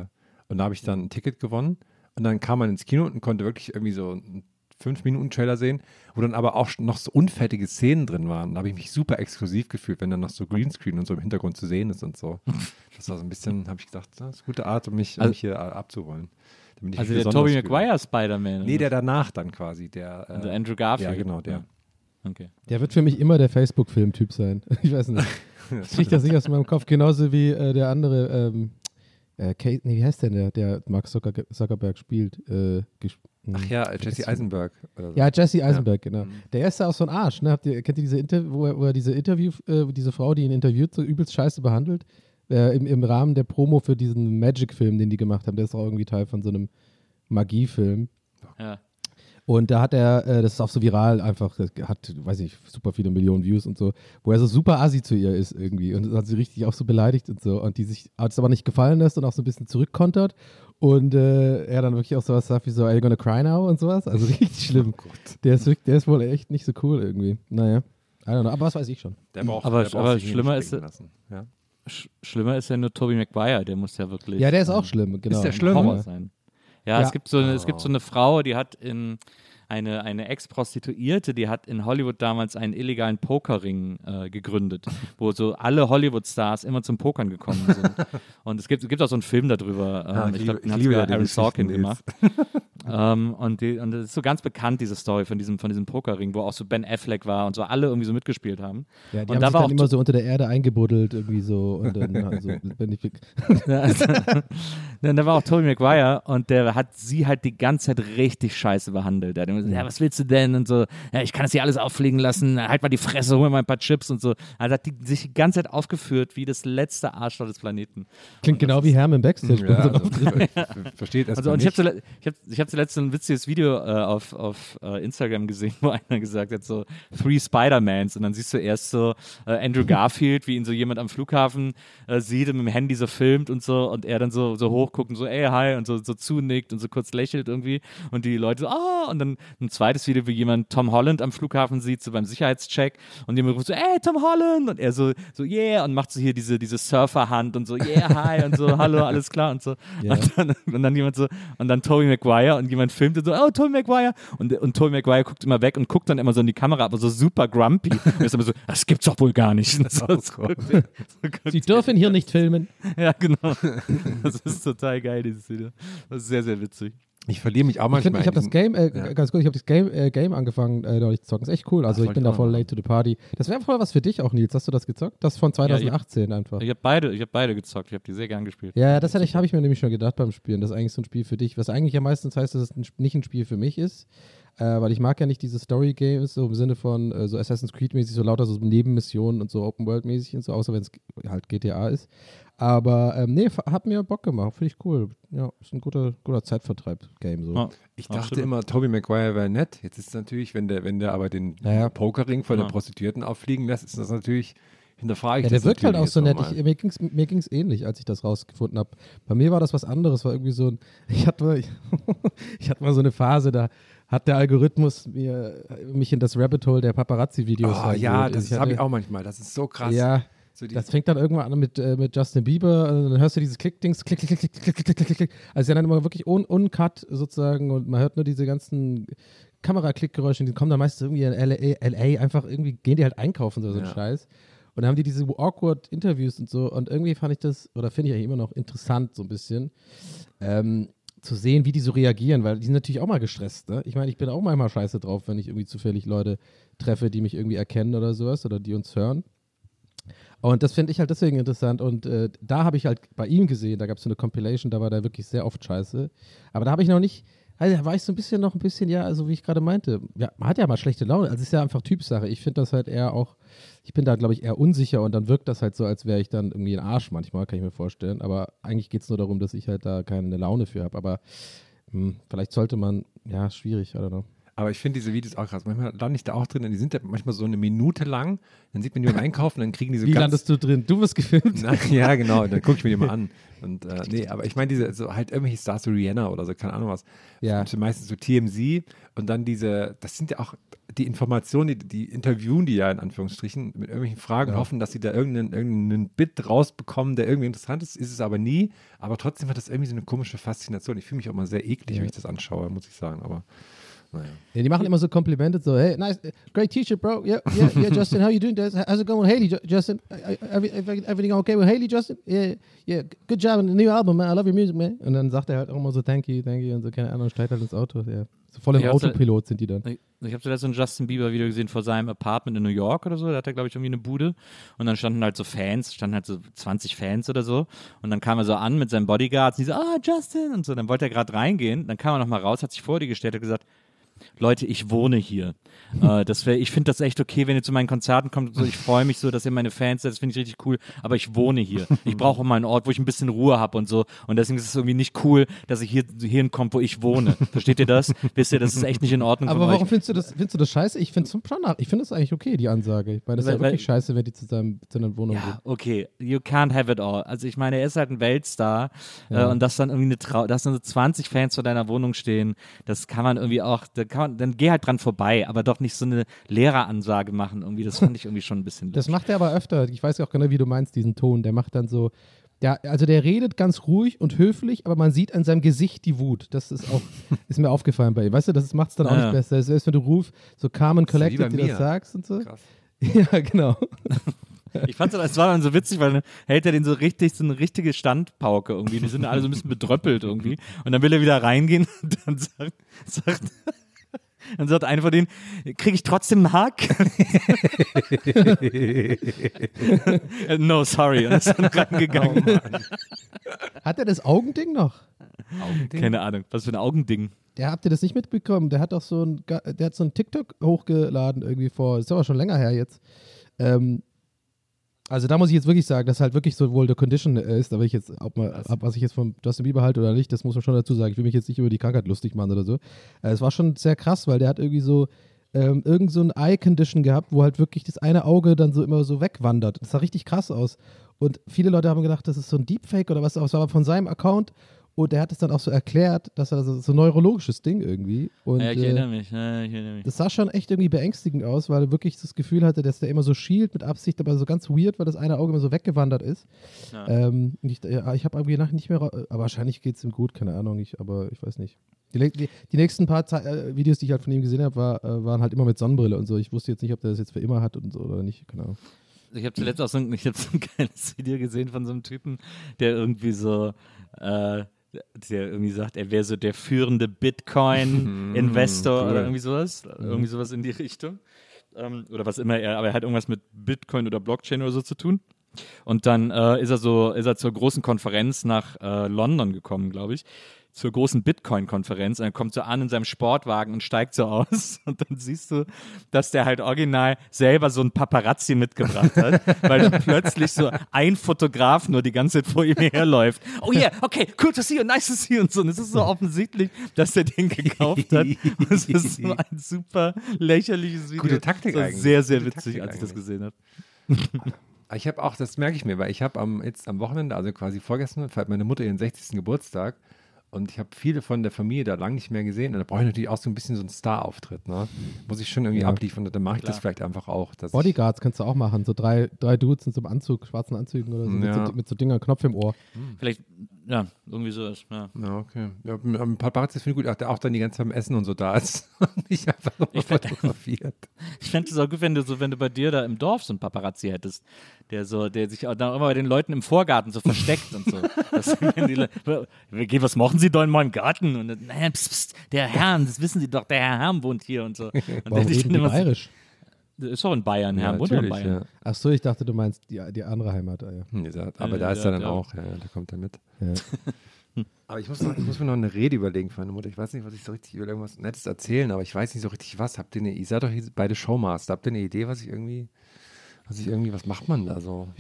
Und da habe ich dann ein Ticket gewonnen und dann kam man ins Kino und konnte wirklich irgendwie so einen 5-Minuten-Trailer sehen, wo dann aber auch noch so unfertige Szenen drin waren. Da habe ich mich super exklusiv gefühlt, wenn dann noch so Greenscreen und so im Hintergrund zu sehen ist und so. Das war so ein bisschen, habe ich gedacht, das ist eine gute Art, um mich hier abzuholen. Also der Tobey Maguire Spider-Man? Nee, der danach dann quasi. Also Andrew Garfield? Ja, genau, der. Ja. Okay. Der wird für mich immer der Facebook-Film-Typ sein. Ich weiß nicht. Ich kriege das nicht aus meinem Kopf. Genauso wie der andere, wie heißt der Mark Zuckerberg spielt? Ach ja, Jesse Eisenberg. Oder so. Ja, Jesse Eisenberg, genau. Der ist ja auch so ein Arsch. Ne? Kennt ihr diese wo er diese Frau, die ihn interviewt, so übelst scheiße behandelt? Im Rahmen der Promo für diesen Magic-Film, den die gemacht haben. Der ist auch irgendwie Teil von so einem Magie-Film. Ja. Und da hat er, das ist auch so viral einfach, hat, weiß ich, super viele Millionen Views und so, wo er so super assi zu ihr ist irgendwie und hat sie richtig auch so beleidigt und so und die sich das aber nicht gefallen lässt und auch so ein bisschen zurückkontert und er dann wirklich auch sowas sagt wie so, are you gonna cry now und sowas, also richtig schlimm. Oh der ist wohl echt nicht so cool irgendwie. Naja, I don't know, aber was weiß ich schon. Aber schlimmer ist ja. Schlimmer ist ja nur Tobey Maguire, der muss ja wirklich. Ja, der ist auch schlimm, genau. Ist der schlimm? Horror sein. Ja, es gibt so eine Frau, die hat eine Ex-Prostituierte, die hat in Hollywood damals einen illegalen Pokerring gegründet, wo so alle Hollywood-Stars immer zum Pokern gekommen sind. Und es gibt auch so einen Film darüber, ich glaube, den hat sogar Aaron Sorkin gemacht. Und das ist so ganz bekannt, diese Story von diesem Pokerring, wo auch so Ben Affleck war und so alle irgendwie so mitgespielt haben. Ja, die und haben sich dann immer so unter der Erde eingebuddelt irgendwie so und dann so dann da war auch Tobey Maguire und der hat sie halt die ganze Zeit richtig scheiße behandelt. Der hat immer gesagt, ja, was willst du denn? Und so, ja, ich kann das hier alles auffliegen lassen, halt mal die Fresse, hol mir mal ein paar Chips und so. Also hat die sich die ganze Zeit aufgeführt wie das letzte Arschloch des Planeten. Klingt genau wie Hermann Backstage. Versteht erst also, und ich habe zuletzt so ein witziges Video auf Instagram gesehen, wo einer gesagt hat, so 3 Spider-Mans und dann siehst du erst so Andrew Garfield, wie ihn so jemand am Flughafen sieht und mit dem Handy so filmt und so und er dann so hochguckt und so, ey, hi und so zunickt und so kurz lächelt irgendwie und die Leute so, und dann ein zweites Video, wie jemand Tom Holland am Flughafen sieht, so beim Sicherheitscheck und jemand ruft so, ey, Tom Holland und er so yeah und macht so hier diese Surferhand und so, yeah, hi und so, hallo, alles klar und so yeah. und dann jemand so, und dann Tobey Maguire und jemand filmt und so, oh, Tobey Maguire und Tobey Maguire guckt immer weg und guckt dann immer so in die Kamera, aber so super grumpy und ist immer so, das gibt's doch wohl gar nicht. Sie dürfen hier nicht filmen. Ja, genau. Das ist total geil, dieses Video. Das ist sehr, sehr witzig. Ich verliere mich auch manchmal. Ich habe das Game, ganz kurz, ich habe das Game angefangen, neulich zu zocken. Ist echt cool. Also ich bin da voll late to the party. Das wäre voll was für dich auch, Nils. Hast du das gezockt? Das von 2018 einfach. Ich habe beide gezockt. Ich habe die sehr gern gespielt. Ja, das habe ich mir nämlich schon gedacht beim Spielen. Das ist eigentlich so ein Spiel für dich. Was eigentlich ja meistens heißt, dass es nicht ein Spiel für mich ist. Weil ich mag ja nicht diese Story-Games, so im Sinne von so Assassin's Creed-mäßig, so lauter so Nebenmissionen und so Open-World-mäßig und so, außer wenn es halt GTA ist. Aber nee, hat mir Bock gemacht, finde ich cool. Ja, ist ein guter Zeitvertreib-Game so. Ja, ich dachte immer, Tobey Maguire wäre nett. Jetzt ist es natürlich, wenn der aber den Pokerring von den Prostituierten auffliegen lässt, ist das natürlich, hinterfrage ich das. Ja, der wirkt halt auch so nett. Mir ging's ähnlich, als ich das rausgefunden habe. Bei mir war das was anderes, war irgendwie so ein, ich hatte mal so eine Phase, da hat der Algorithmus mich in das Rabbit Hole der Paparazzi-Videos ja, das habe ich auch manchmal. Das ist so krass. Ja, so das fängt dann irgendwann an mit Justin Bieber und dann hörst du dieses Klick-Dings, klick. Also ja dann immer wirklich uncut sozusagen und man hört nur diese ganzen Kameraklickgeräusche, die kommen dann meistens irgendwie in LA einfach irgendwie, gehen die halt einkaufen, so ein Scheiß. Und dann haben die diese awkward Interviews und so und irgendwie fand ich das, oder finde ich eigentlich immer noch interessant so ein bisschen, zu sehen, wie die so reagieren, weil die sind natürlich auch mal gestresst, ne? Ich meine, ich bin auch manchmal scheiße drauf, wenn ich irgendwie zufällig Leute treffe, die mich irgendwie erkennen oder sowas oder die uns hören. Und das finde ich halt deswegen interessant und da habe ich halt bei ihm gesehen, da gab es so eine Compilation, da war der wirklich sehr oft scheiße. Aber da habe ich noch nicht, also da war ich so ein bisschen, ja, also wie ich gerade meinte, ja, man hat ja mal schlechte Laune, also es ist ja einfach Typsache. Ich finde das halt eher auch, ich bin da, glaube ich, eher unsicher und dann wirkt das halt so, als wäre ich dann irgendwie ein Arsch manchmal, kann ich mir vorstellen. Aber eigentlich geht es nur darum, dass ich halt da keine Laune für habe. Aber vielleicht sollte man, ja, schwierig, I don't know. Aber ich finde diese Videos auch krass. Manchmal lande ich da auch drin, die sind ja manchmal so eine Minute lang. Dann sieht man die beim Einkaufen, dann kriegen die so Wie landest du drin? Du wirst gefilmt? Ja, genau. Dann gucke ich mir die mal an. Und nee, aber ich meine diese, so halt irgendwelche Stars, so Rihanna oder so, keine Ahnung was. Ja. Meistens so TMZ und dann diese, das sind ja auch, die Informationen, die interviewen die ja in Anführungsstrichen mit irgendwelchen Fragen, hoffen, dass sie da irgendeinen Bit rausbekommen, der irgendwie interessant ist es aber nie, aber trotzdem hat das irgendwie so eine komische Faszination. Ich fühle mich auch mal sehr eklig, wenn ich das anschaue, muss ich sagen, aber naja. Ja, die machen immer so Komplimente, so, hey, nice, great T-shirt, bro. Yeah, Justin, how you doing? How's it going with Haley, Justin? Everything okay with Haley, Justin? Yeah, good job on the new album, man. I love your music, man. Und dann sagt er halt auch immer so, thank you, und so, keine Ahnung, steigt halt ins Auto. Ja. So voll im Autopilot sind die dann. Ich habe zuletzt so ein Justin Bieber-Video gesehen vor seinem Apartment in New York oder so. Da hat er, glaube ich, irgendwie eine Bude. Und dann standen halt so 20 Fans oder so. Und dann kam er so an mit seinen Bodyguards und die so, Justin! Und so. Dann wollte er gerade reingehen. Dann kam er nochmal raus, hat sich vor die gestellt und gesagt, Leute, ich wohne hier. Ich finde das echt okay, wenn ihr zu meinen Konzerten kommt. So, ich freue mich so, dass ihr meine Fans seid. Das finde ich richtig cool. Aber ich wohne hier. Ich brauche mal einen Ort, wo ich ein bisschen Ruhe habe und so. Und deswegen ist es irgendwie nicht cool, dass ich hierhin komme, wo ich wohne. Versteht ihr das? Wisst ihr, das ist echt nicht in Ordnung. Aber warum findest du das scheiße? Ich finde es eigentlich okay, die Ansage. Ich meine, das ist ja wirklich scheiße, wenn die zu seiner Wohnung gehen. Ja, okay. You can't have it all. Also ich meine, er ist halt ein Weltstar. Und dass dann irgendwie dass dann so 20 Fans vor deiner Wohnung stehen, das kann man irgendwie auch, dann geh halt dran vorbei, aber doch nicht so eine Lehreransage machen irgendwie. Das fand ich irgendwie schon ein bisschen Das macht er aber öfter. Ich weiß ja auch genau, wie du meinst, diesen Ton. Der macht dann so, der redet ganz ruhig und höflich, aber man sieht an seinem Gesicht die Wut. Das ist mir aufgefallen bei ihm. Weißt du, das macht es dann auch nicht besser. Selbst wenn du so calm and collected dir das sagst und so. Krass. Ja, genau. Ich fand es war dann so witzig, weil dann hält er den so eine richtige Standpauke irgendwie. Die sind alle so ein bisschen bedröppelt irgendwie. Und dann will er wieder reingehen und dann sagt einer von denen, kriege ich trotzdem einen Hack? No, sorry. Und ist dann reingegangen. Hat er das Augending noch? Keine Ahnung, was für ein Augending. Habt ihr das nicht mitbekommen? Der hat doch so ein TikTok hochgeladen irgendwie ist aber schon länger her jetzt. Also da muss ich jetzt wirklich sagen, dass halt wirklich so wohl der Condition ist, aber was ich jetzt von Justin Bieber halte oder nicht, das muss man schon dazu sagen. Ich will mich jetzt nicht über die Krankheit lustig machen oder so. Es war schon sehr krass, weil der hat irgendwie so irgend so ein Eye-Condition gehabt, wo halt wirklich das eine Auge dann so immer so wegwandert. Das sah richtig krass aus. Und viele Leute haben gedacht, das ist so ein Deepfake oder was, das war aber von seinem Account. Und er hat es dann auch so erklärt, dass er so ein neurologisches Ding irgendwie. Und, ich erinnere mich. Das sah schon echt irgendwie beängstigend aus, weil er wirklich das Gefühl hatte, dass der immer so schielt mit Absicht, aber so ganz weird, weil das eine Auge immer so weggewandert ist. Ja. Ich habe irgendwie nachher nicht mehr, aber wahrscheinlich geht es ihm gut, keine Ahnung, aber ich weiß nicht. Die nächsten paar Videos, die ich halt von ihm gesehen habe, waren halt immer mit Sonnenbrille und so. Ich wusste jetzt nicht, ob der das jetzt für immer hat und so oder nicht, keine Ahnung. Ich habe zuletzt auch so ein geiles Video gesehen von so einem Typen, der irgendwie so der irgendwie sagt, er wäre so der führende Bitcoin-Investor oder irgendwie sowas in die Richtung. Oder was immer aber er hat irgendwas mit Bitcoin oder Blockchain oder so zu tun. Und dann ist er zur großen Konferenz nach London gekommen, glaube ich. Zur großen Bitcoin-Konferenz und er kommt so an in seinem Sportwagen und steigt so aus und dann siehst du, dass der halt original selber so ein Paparazzi mitgebracht hat, weil dann plötzlich so ein Fotograf nur die ganze Zeit vor ihm herläuft. Oh yeah, okay, cool to see you, nice to see you und so. Und es ist so offensichtlich, dass der den gekauft hat. Und es ist so ein super lächerliches Video. Gute Taktik eigentlich. Sehr, sehr witzig, als ich das gesehen habe. Ich habe auch, das merke ich mir, weil ich habe jetzt am Wochenende, also quasi vorgestern, feiert meine Mutter ihren 60. Geburtstag. Und ich habe viele von der Familie da lange nicht mehr gesehen. Und da brauche ich natürlich auch so ein bisschen so einen Star-Auftritt. Ne? Muss ich schon irgendwie abliefern. Und dann mache ich das vielleicht einfach auch. Bodyguards kannst du auch machen. So drei Dudes in so einem Anzug, schwarzen Anzügen oder so. Mit so Dingern, Knopf im Ohr. Vielleicht, ja, irgendwie sowas. Ja, okay. Ja, ein paar Paparazzi finde ich gut. Der auch dann die ganze Zeit am Essen und so da ist. Und nicht einfach nur fotografiert. Ich fände es auch gut, wenn du bei dir da im Dorf so einen Paparazzi hättest, der sich auch da immer bei den Leuten im Vorgarten so versteckt und so. Was machen Sie da in meinem Garten? Und dann, naja, der Herrn, das wissen Sie doch, der Herr Herm wohnt hier und so. Und warum reden die bayerisch? Ist auch in Bayern, Herr wohnt in Bayern. Ja. Ach so, ich dachte, du meinst die andere Heimat. Aber da ist er dann auch, da kommt er mit. Ja. Aber ich muss mir noch eine Rede überlegen für meine Mutter. Ich weiß nicht, was ich so richtig über irgendwas Nettes erzählen, aber ich weiß nicht so richtig was. Ihr seid doch beide Showmaster. Habt ihr eine Idee, was macht man da so?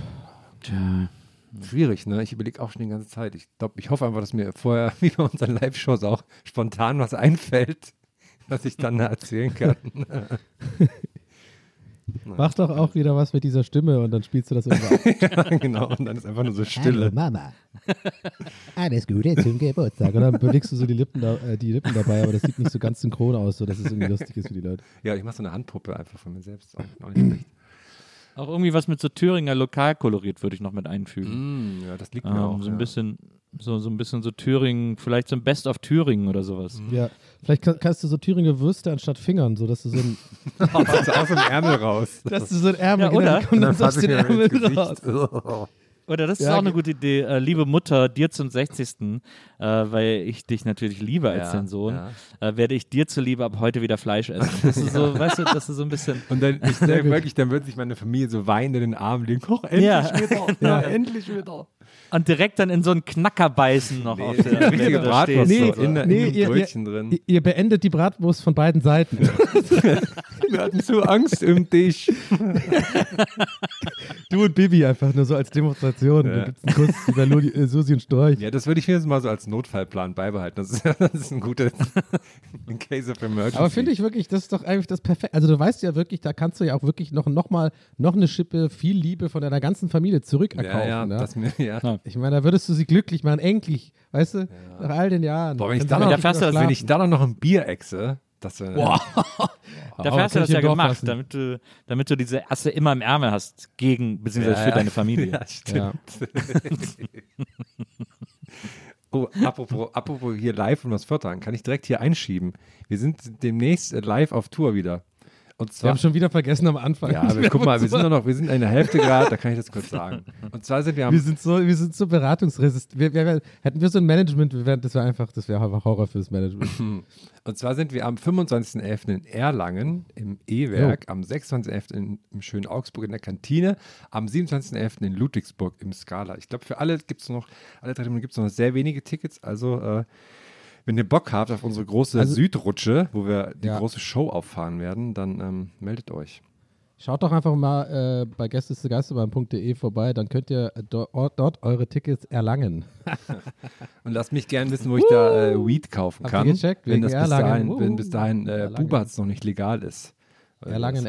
Schwierig, ne? Ich überlege auch schon die ganze Zeit. Ich hoffe einfach, dass mir vorher, wie bei unseren Live-Shows auch, spontan was einfällt, was ich dann da erzählen kann. Mach doch auch wieder was mit dieser Stimme und dann spielst du das irgendwann. Ja, genau. Und dann ist einfach nur so Stille. Hallo Mama. Alles Gute zum Geburtstag. Und dann bewegst du so die Lippen dabei, aber das sieht nicht so ganz synchron aus, so dass es irgendwie lustig ist für die Leute. Ja, ich mache so eine Handpuppe einfach von mir selbst. Auch nicht schlecht. Auch irgendwie was mit so Thüringer Lokalkolorit würde ich noch mit einfügen. Ja, das liegt mir auch. So ein bisschen so Thüringen, vielleicht so ein Best of Thüringen oder sowas. Ja, vielleicht kannst du so Thüringer Würste anstatt Fingern, so dass du so ein Also aus dem Ärmel raus. dass du so ein Ärmel, Ja, oder? Und dann sagst du den Ärmel raus. Oder das ist Ja, auch eine gute Idee. Liebe Mutter, dir zum 60. Weil ich dich natürlich liebe als dein Sohn, werde ich dir zuliebe ab heute wieder Fleisch essen. Das ist so, weißt du, das ist so ein bisschen. Und dann, dann wird sich meine Familie so weinend in den Arm legen. Oh, endlich wieder. Genau. Ja, endlich wieder. Und direkt dann in so einen Knacker beißen noch auf der richtige wenn du da Bratwurst stehst. so in dem Brötchen drin. Ihr beendet die Bratwurst von beiden Seiten. Wir hatten so Angst um dich. Du und Bibi einfach nur so als Demonstration. Ja. Du gibst einen Kuss über Susi und Storch. Ja, das würde ich mir jetzt mal so als Notfallplan beibehalten. Das ist ein gutes in case of emergency. Aber finde ich wirklich, das ist doch eigentlich das Perfekte. Also du weißt ja wirklich, da kannst du ja auch wirklich noch eine Schippe viel Liebe von deiner ganzen Familie zurückerkaufen. Ich meine, da würdest du sie glücklich machen, endlich, weißt du, nach all den Jahren. Boah, wenn ich da noch ein Bier exe, das wäre... Dafür hast du das ja gemacht, damit du diese Asse immer im Ärmel hast, beziehungsweise für deine Familie. Ja, stimmt. Oh, apropos hier live und was Viertagen, kann ich direkt hier einschieben. Wir sind demnächst live auf Tour wieder. Und zwar, wir haben schon wieder vergessen am Anfang. Ja, aber guck mal, wir sind in der Hälfte gerade, da kann ich das kurz sagen. Und zwar sind wir wir sind so beratungsresistent. Hätten wir so ein Management, das wäre einfach Horror für das Management. Und zwar sind wir am 25.11. in Erlangen im E-Werk, am 26.11. im schönen Augsburg in der Kantine, am 27.11. in Ludwigsburg im Scala. Ich glaube, für alle 3 Termine gibt es noch sehr wenige Tickets, also wenn ihr Bock habt auf unsere große Südrutsche, wo wir die große Show auffahren werden, dann meldet euch. Schaut doch einfach mal bei gästestegeisterbahn.de vorbei, dann könnt ihr dort eure Tickets erlangen. Und lasst mich gerne wissen, wo ich da Weed kaufen kann, gecheckt, wenn bis Erlangen. dahin Bubatz noch nicht legal ist. Erlangen.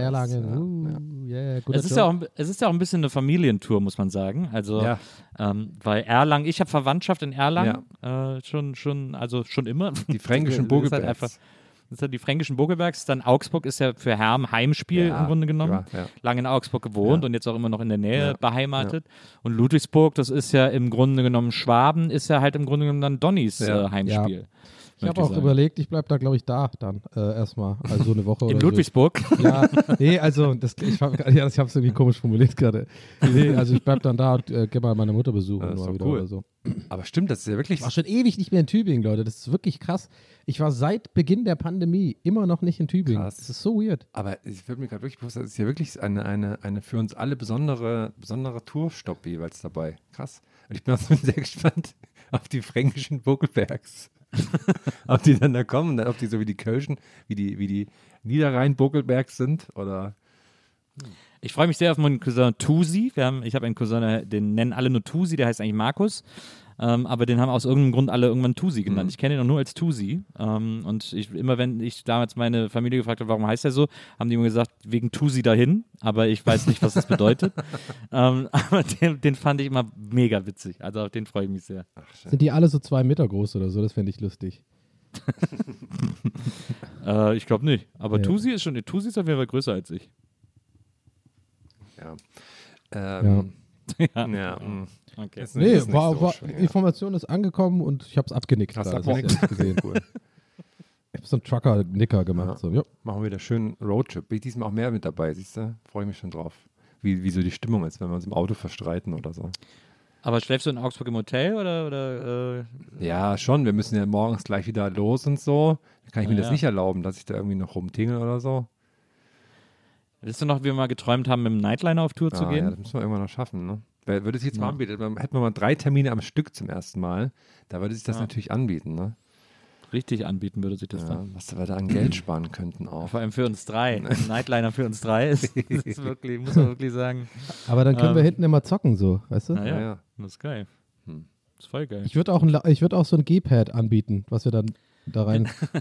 Guter Es ist ja auch ein bisschen eine Familientour, muss man sagen. Also, weil Erlangen, ich habe Verwandtschaft in Erlangen, schon immer. Die fränkischen Bogelbergs. Das ist halt die fränkischen Bogelbergs. Dann Augsburg ist ja für Herm Heimspiel im Grunde genommen. Ja. Lange in Augsburg gewohnt und jetzt auch immer noch in der Nähe beheimatet. Und Ludwigsburg, das ist ja im Grunde genommen Schwaben, ist ja halt im Grunde genommen dann Donnys Heimspiel. Ja. Ich habe auch überlegt, ich bleibe da, glaube ich, dann erstmal, also so eine Woche in oder Ludwigsburg? So. Ja, nee, also, ich habe es irgendwie komisch formuliert gerade. Nee, also ich bleibe dann da und gehe mal meine Mutter besuchen. Das ist mal wieder cool. oder so. Aber stimmt, das ist ja wirklich... Ich war schon ewig nicht mehr in Tübingen, Leute, das ist wirklich krass. Ich war seit Beginn der Pandemie immer noch nicht in Tübingen. Krass. Das ist so weird. Aber ich würde mir gerade wirklich bewusst, das ist ja wirklich eine für uns alle besondere Tourstopp jeweils dabei. Krass. Und ich bin auch sehr gespannt auf die fränkischen Bogelbergs. Ob die dann da kommen, ob die so wie die Kölschen, wie die Niederrhein-Bogelbergs sind oder... Ich freue mich sehr auf meinen Cousin Tusi. Ich habe einen Cousin, den nennen alle nur Tusi, der heißt eigentlich Markus. Aber den haben aus irgendeinem Grund alle irgendwann Tusi genannt. Ich kenne ihn auch nur als Tusi. Und immer wenn ich damals meine Familie gefragt habe, warum heißt er so, haben die immer gesagt, wegen Tusi dahin. Aber ich weiß nicht, was das bedeutet. Aber den fand ich immer mega witzig. Also auf den freue ich mich sehr. Sind die alle so 2 Meter groß oder so? Das fände ich lustig. Ich glaube nicht. Aber Tusi ist auf jeden Fall größer als ich. Okay. Nee, die Information ist angekommen und ich habe es abgenickt. Hast du abgenickt? Gesehen. Cool. Ich habe so einen Trucker-Nicker gemacht. So, machen wir wieder schön Roadtrip. Bin ich diesmal auch mehr mit dabei, siehst du? Freue ich mich schon drauf. Wie so die Stimmung ist, wenn wir uns im Auto verstreiten oder so. Aber schläfst du in Augsburg im Hotel oder? Ja, schon. Wir müssen ja morgens gleich wieder los und so. Da kann ich mir das nicht erlauben, dass ich da irgendwie noch rumtingel oder so. Willst du noch, wie wir mal geträumt haben, mit dem Nightliner auf Tour zu gehen? Ja, das müssen wir irgendwann noch schaffen, ne? Würde es jetzt mal anbieten, hätten wir mal 3 Termine am Stück zum ersten Mal, da würde sich das natürlich anbieten, ne? Richtig anbieten würde sich das dann. Was wir da an Geld sparen könnten auch. Vor allem für uns 3. Ein Nightliner für uns 3 ist wirklich, muss man wirklich sagen. Aber dann können wir hinten immer zocken, so, weißt du? Ja. Das ist geil. Das ist voll geil. Ich würde auch so ein G-Pad anbieten, was wir dann da rein...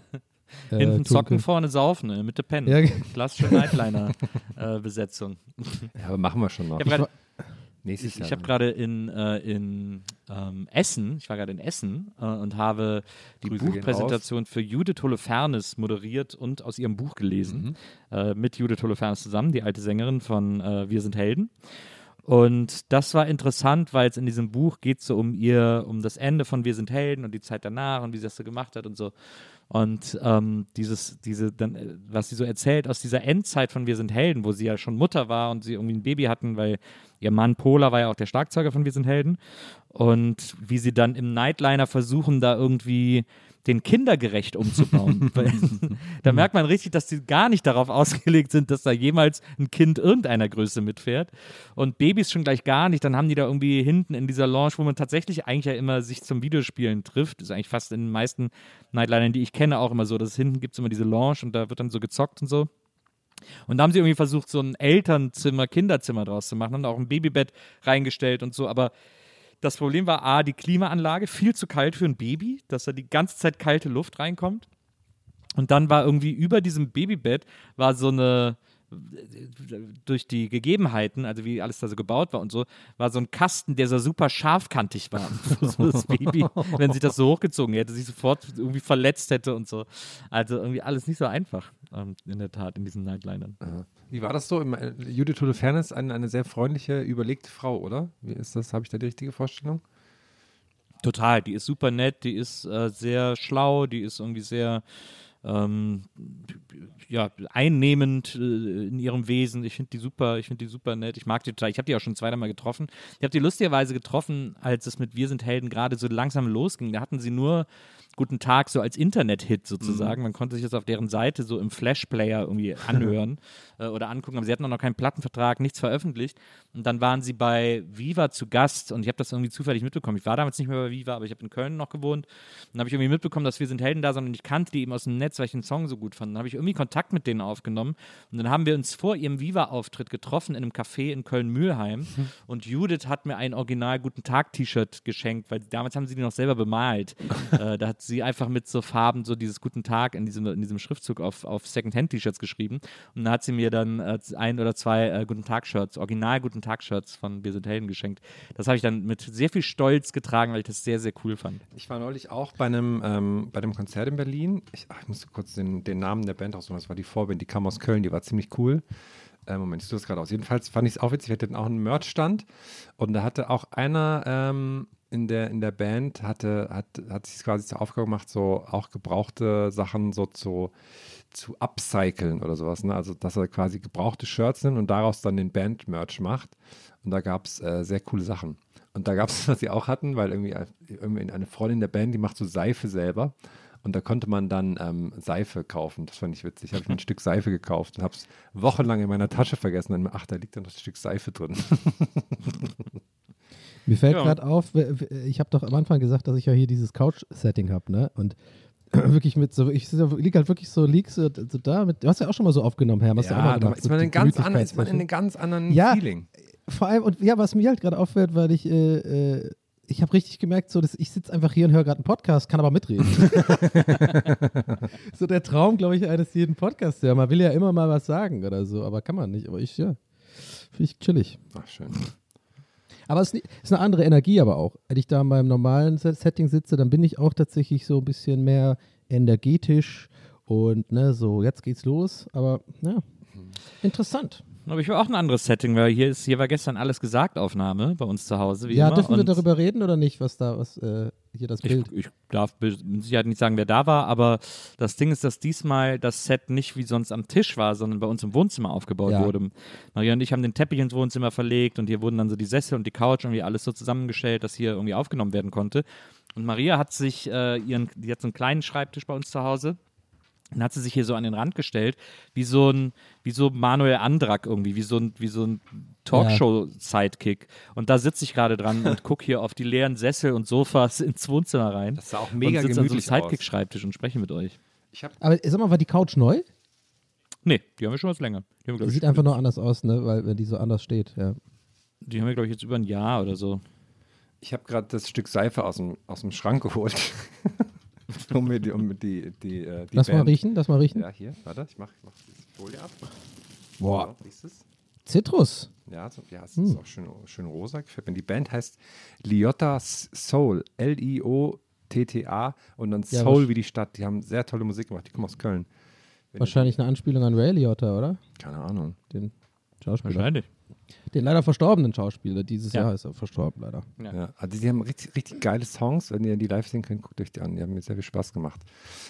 Hinten zocken, vorne saufen, in der Mitte pennen. Ja. Klassische Nightliner-Besetzung. Ja, aber machen wir schon noch. Ich habe gerade in Essen, ich war gerade in Essen und habe die Grüße Buchpräsentation für Judith Holofernes moderiert und aus ihrem Buch gelesen. Mit Judith Holofernes zusammen, die alte Sängerin von Wir sind Helden. Und das war interessant, weil es in diesem Buch geht so um das Ende von Wir sind Helden und die Zeit danach und wie sie das so gemacht hat und so. Und was sie so erzählt aus dieser Endzeit von Wir sind Helden, wo sie ja schon Mutter war und sie irgendwie ein Baby hatten, weil ihr Mann Pola war ja auch der Schlagzeuger von Wir sind Helden. Und wie sie dann im Nightliner versuchen, da irgendwie den kindergerecht umzubauen. Da merkt man richtig, dass die gar nicht darauf ausgelegt sind, dass da jemals ein Kind irgendeiner Größe mitfährt. Und Babys schon gleich gar nicht. Dann haben die da irgendwie hinten in dieser Lounge, wo man tatsächlich eigentlich ja immer sich zum Videospielen trifft. Das ist eigentlich fast in den meisten Nightlinern, die ich kenne, auch immer so, dass hinten gibt es immer diese Lounge und da wird dann so gezockt und so. Und da haben sie irgendwie versucht, so ein Elternzimmer, Kinderzimmer draus zu machen und auch ein Babybett reingestellt und so, aber das Problem war die Klimaanlage, viel zu kalt für ein Baby, dass da die ganze Zeit kalte Luft reinkommt. Und dann war irgendwie über diesem Babybett war so eine, durch die Gegebenheiten, also wie alles da so gebaut war und so, war so ein Kasten, der so super scharfkantig war. So das Baby, wenn sich das so hochgezogen hätte, sich sofort irgendwie verletzt hätte und so. Also irgendwie alles nicht so einfach, in der Tat, in diesen Nightlinern. Wie war das so? Judith Holofernes, eine sehr freundliche, überlegte Frau, oder? Wie ist das? Habe ich da die richtige Vorstellung? Total, die ist super nett, die ist sehr schlau, die ist irgendwie sehr einnehmend in ihrem Wesen. Ich finde die super nett. Ich mag die total. Ich habe die auch schon zweimal getroffen. Ich habe die lustigerweise getroffen, als es mit Wir sind Helden gerade so langsam losging. Da hatten sie nur Guten Tag so als Internet-Hit sozusagen. Man konnte sich das auf deren Seite so im Flash-Player irgendwie anhören oder angucken. Aber sie hatten auch noch keinen Plattenvertrag, nichts veröffentlicht. Und dann waren sie bei Viva zu Gast und ich habe das irgendwie zufällig mitbekommen. Ich war damals nicht mehr bei Viva, aber ich habe in Köln noch gewohnt. Und dann habe ich irgendwie mitbekommen, dass Wir sind Helden da sind und ich kannte die eben aus dem Netz, weil ich den Song so gut fand. Dann habe ich irgendwie Kontakt mit denen aufgenommen und dann haben wir uns vor ihrem Viva-Auftritt getroffen in einem Café in Köln-Mühlheim und Judith hat mir ein Original Guten Tag-T-Shirt geschenkt, weil damals haben sie die noch selber bemalt. Da hat sie einfach mit so Farben so dieses Guten Tag in diesem Schriftzug auf Secondhand-T-Shirts geschrieben und dann hat sie mir dann ein oder zwei Guten Tag-Shirts, Original Guten Tag-Shirts von Wir sind Helden geschenkt. Das habe ich dann mit sehr viel Stolz getragen, weil ich das sehr, sehr cool fand. Ich war neulich auch bei einem Konzert in Berlin. Ich musste kurz den Namen der Band raussuchen. Das war die Vorband, die kam aus Köln, die war ziemlich cool. Moment, ich tue das gerade aus. Jedenfalls fand ich es auch witzig. Wir hatten auch einen Merch-Stand und da hatte auch einer in der Band hat sich quasi zur Aufgabe gemacht, so auch gebrauchte Sachen so zu upcyclen oder sowas. Ne? Also, dass er quasi gebrauchte Shirts nimmt und daraus dann den Band-Merch macht. Und da gab es sehr coole Sachen. Und da gab es, was sie auch hatten, weil irgendwie eine Freundin der Band, die macht so Seife selber. Und da konnte man dann Seife kaufen. Das fand ich witzig. Habe ich mir ein Stück Seife gekauft und habe es wochenlang in meiner Tasche vergessen. Und da liegt dann noch ein Stück Seife drin. Mir fällt gerade auf, ich habe doch am Anfang gesagt, dass ich ja hier dieses Couch-Setting habe, ne? Und wirklich mit so, ich liege halt wirklich so, da mit, du hast ja auch schon mal so aufgenommen, Herr, hast du auch mal gemacht. Ist man in einem ganz anderen Feeling. Vor allem, und ja, was mir halt gerade auffällt, weil ich habe richtig gemerkt, so, dass ich sitze einfach hier und höre gerade einen Podcast, kann aber mitreden. So der Traum, glaube ich, eines jeden Podcasts. Ja, man will ja immer mal was sagen oder so, aber kann man nicht. Aber finde ich chillig. Ach, schön. Aber es ist eine andere Energie aber auch. Wenn ich da in meinem normalen Setting sitze, dann bin ich auch tatsächlich so ein bisschen mehr energetisch und ne, so, jetzt geht's los. Aber ja, interessant. Aber ich war auch ein anderes Setting, weil hier war gestern Alles gesagt Aufnahme bei uns zu Hause. Wie immer. Dürfen wir darüber reden oder nicht, was hier das Bild? Ich darf mit Sicherheit nicht sagen, wer da war, aber das Ding ist, dass diesmal das Set nicht wie sonst am Tisch war, sondern bei uns im Wohnzimmer aufgebaut wurde. Maria und ich haben den Teppich ins Wohnzimmer verlegt und hier wurden dann so die Sessel und die Couch irgendwie alles so zusammengestellt, dass hier irgendwie aufgenommen werden konnte. Und Maria hat sich, die hat so einen kleinen Schreibtisch bei uns zu Hause. Dann hat sie sich hier so an den Rand gestellt, wie so Manuel Andrak irgendwie, wie so ein Talkshow-Sidekick. Und da sitze ich gerade dran und gucke hier auf die leeren Sessel und Sofas ins Wohnzimmer rein. Das sah auch mega gemütlich aus. Und sitze an so einem Sidekick-Schreibtisch und spreche mit euch. Aber sag mal, war die Couch neu? Nee, die haben wir schon was länger. Die sieht einfach nur anders aus, ne, weil wenn die so anders steht, ja. Die haben wir, glaube ich, jetzt über ein Jahr oder so. Ich habe gerade das Stück Seife aus dem Schrank geholt. um die Lass mal Band. riechen. Ja, hier, warte, ich mach die Folie ab. Boah. So, siehst du's? Zitrus. Ja, es ist auch schön rosa. Gefällt mir. Die Band heißt Liotta Soul. L-I-O-T-T-A und dann Ja, Soul wie die Stadt. Die haben sehr tolle Musik gemacht. Die kommen aus Köln. Wahrscheinlich eine Anspielung an Ray Liotta, oder? Keine Ahnung. Den Schauspieler. Wahrscheinlich. Den leider verstorbenen Schauspieler. Dieses Jahr ist er verstorben, leider. Ja, also die haben richtig geile Songs. Wenn ihr die live sehen könnt, guckt euch die an. Die haben mir sehr viel Spaß gemacht.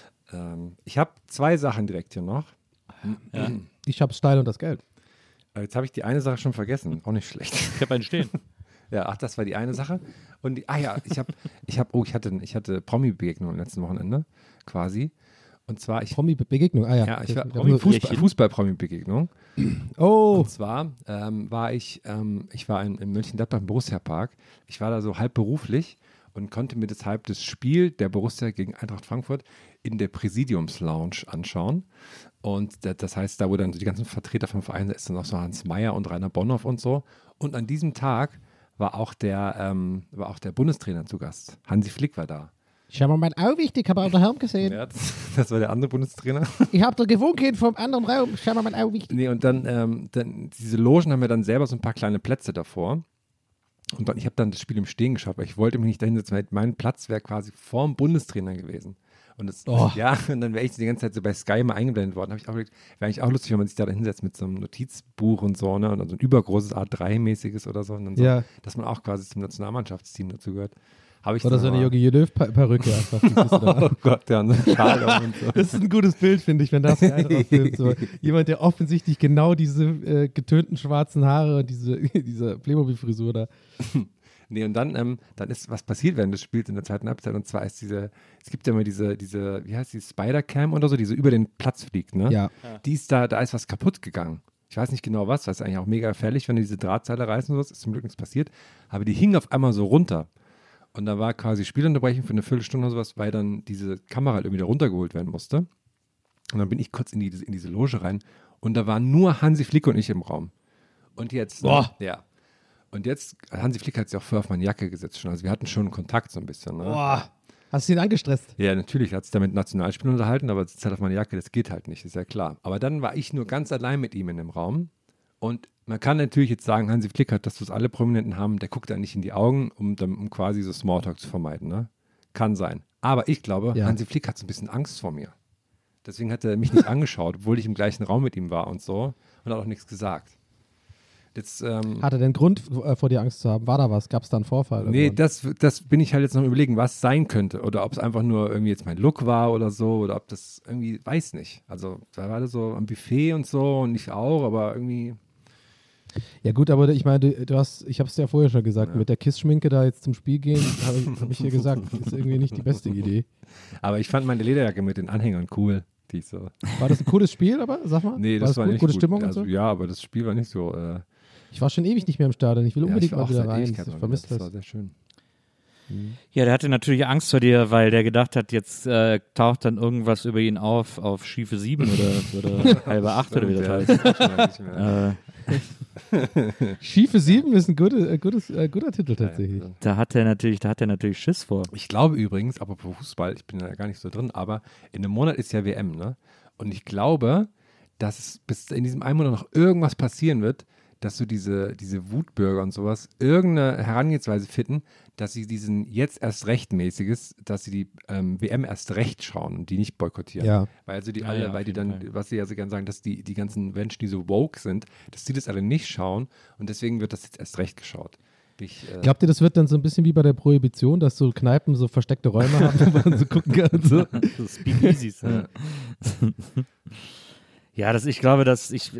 Ich habe 2 Sachen direkt hier noch. Ja. Ich habe Style und das Geld. Jetzt habe ich die eine Sache schon vergessen. Auch nicht schlecht. Ich habe einen stehen. Ja, das war die eine Sache. Und ich hatte Promi-Begegnung am letzten Wochenende quasi. Und zwar Promi-Begegnung, Ja, ich war Fußball-Promi-Begegnung. Oh. Und zwar war ich war in Mönchengladbach im Borussia-Park. Ich war da so halb beruflich und konnte mir deshalb das Spiel der Borussia gegen Eintracht Frankfurt in der Präsidiums-Lounge anschauen. Und das heißt, da wo dann so die ganzen Vertreter vom Verein, da ist dann auch so Hans Meyer und Rainer Bonhoff und so. Und an diesem Tag war auch der Bundestrainer zu Gast. Hansi Flick war da. Schau mal, mein Auwicht, ich habe auch daheim gesehen. Ja, das war der andere Bundestrainer. Ich habe da gewunken vom anderen Raum. Schau mal, mein Auwicht. Nee, und dann diese Logen haben wir dann selber so ein paar kleine Plätze davor. Und ich habe dann das Spiel im Stehen geschaut, weil ich wollte mich nicht dahinsetzen, weil mein Platz wäre quasi vorm Bundestrainer gewesen. Und und dann wäre ich die ganze Zeit so bei Sky mal eingeblendet worden. Habe ich auch gedacht, wäre eigentlich auch lustig, wenn man sich da hinsetzt mit so einem Notizbuch und so, ne? Und dann so ein übergroßes A3-mäßiges oder so. Und dann so, dass man auch quasi zum Nationalmannschaftsteam dazu gehört. Oder so eine Jogi Löw-Perücke einfach. Oh Gott, ja, eine Schale und so. Das ist ein gutes Bild, finde ich, wenn das der Eintracht filmt. So. Jemand, der offensichtlich genau diese getönten schwarzen Haare und diese Playmobil-Frisur da. Nee, und dann ist was passiert während des Spiels in der zweiten Halbzeit. Und zwar ist es gibt ja immer diese, wie heißt die, Spider-Cam oder so, die so über den Platz fliegt, ne? Ja. Die ist da ist was kaputt gegangen. Ich weiß nicht genau was, das ist eigentlich auch mega gefährlich, wenn die diese Drahtseile reißen oder so, ist zum Glück nichts passiert. Aber die hing auf einmal so runter. Und da war quasi Spielunterbrechung für eine Viertelstunde oder sowas, weil dann diese Kamera halt irgendwie da runtergeholt werden musste. Und dann bin ich kurz in diese Loge rein und da waren nur Hansi Flick und ich im Raum. Und jetzt, ja. Und jetzt, Hansi Flick hat sich auch vorher auf meine Jacke gesetzt schon. Also wir hatten schon Kontakt so ein bisschen. Ne? Boah. Hast du ihn angestresst? Ja, natürlich. Er hat sich da mit Nationalspielern unterhalten, aber sitzt halt auf meine Jacke, das geht halt nicht, ist ja klar. Aber dann war ich nur ganz allein mit ihm in dem Raum. Und man kann natürlich jetzt sagen, Hansi Flick hat das, was alle Prominenten haben, der guckt da nicht in die Augen, um quasi so Smalltalk zu vermeiden. Ne? Kann sein. Aber ich glaube, Hansi Flick hat so ein bisschen Angst vor mir. Deswegen hat er mich nicht angeschaut, obwohl ich im gleichen Raum mit ihm war und so. Und hat auch nichts gesagt. Jetzt, hat er denn Grund, vor dir Angst zu haben? War da was? Gab es da einen Vorfall? Nee, das bin ich halt jetzt noch überlegen, was sein könnte. Oder ob es einfach nur irgendwie jetzt mein Look war oder so. Oder ob das irgendwie, weiß nicht. Also da war das so am Buffet und so und ich auch, aber irgendwie... Ja gut, aber ich meine, ich habe es ja vorher schon gesagt, mit der Kiss-Schminke da jetzt zum Spiel gehen, habe ich ja gesagt, ist irgendwie nicht die beste Idee. Aber ich fand meine Lederjacke mit den Anhängern cool. Die so. War das ein cooles Spiel, aber sag mal? Nee, das war nicht gute gut. Stimmung also, und so? Ja, aber das Spiel war nicht so... Ich war schon ewig nicht mehr im Stadion, ich will unbedingt mal wieder rein. Ich vermisse das. Das war sehr schön. Ja, der hatte natürlich Angst vor dir, weil der gedacht hat, jetzt taucht dann irgendwas über ihn auf Schiefe 7 oder halbe 8 oder wie das heißt. Schiefe 7 ist ein guter Titel tatsächlich. Ja. Da hat er natürlich Schiss vor. Ich glaube übrigens, apropos Fußball, ich bin da gar nicht so drin, aber in einem Monat ist ja WM, ne? Und ich glaube, dass es bis in diesem einen Monat noch irgendwas passieren wird, dass so diese Wutbürger und sowas irgendeine Herangehensweise finden, dass sie diesen jetzt erst rechtmäßiges, dass sie die WM erst recht schauen und die nicht boykottieren. Ja. Weil also die Ja, alle, ja, weil die dann, Fall. was sie ja so gerne sagen, dass die ganzen Menschen, die so woke sind, dass die das alle nicht schauen und deswegen wird das jetzt erst recht geschaut. Glaubt ihr, das wird dann so ein bisschen wie bei der Prohibition, dass so Kneipen so versteckte Räume haben, wo man so gucken kann und so? So Speakeasies. Ja. Ja, ich glaube, dass ich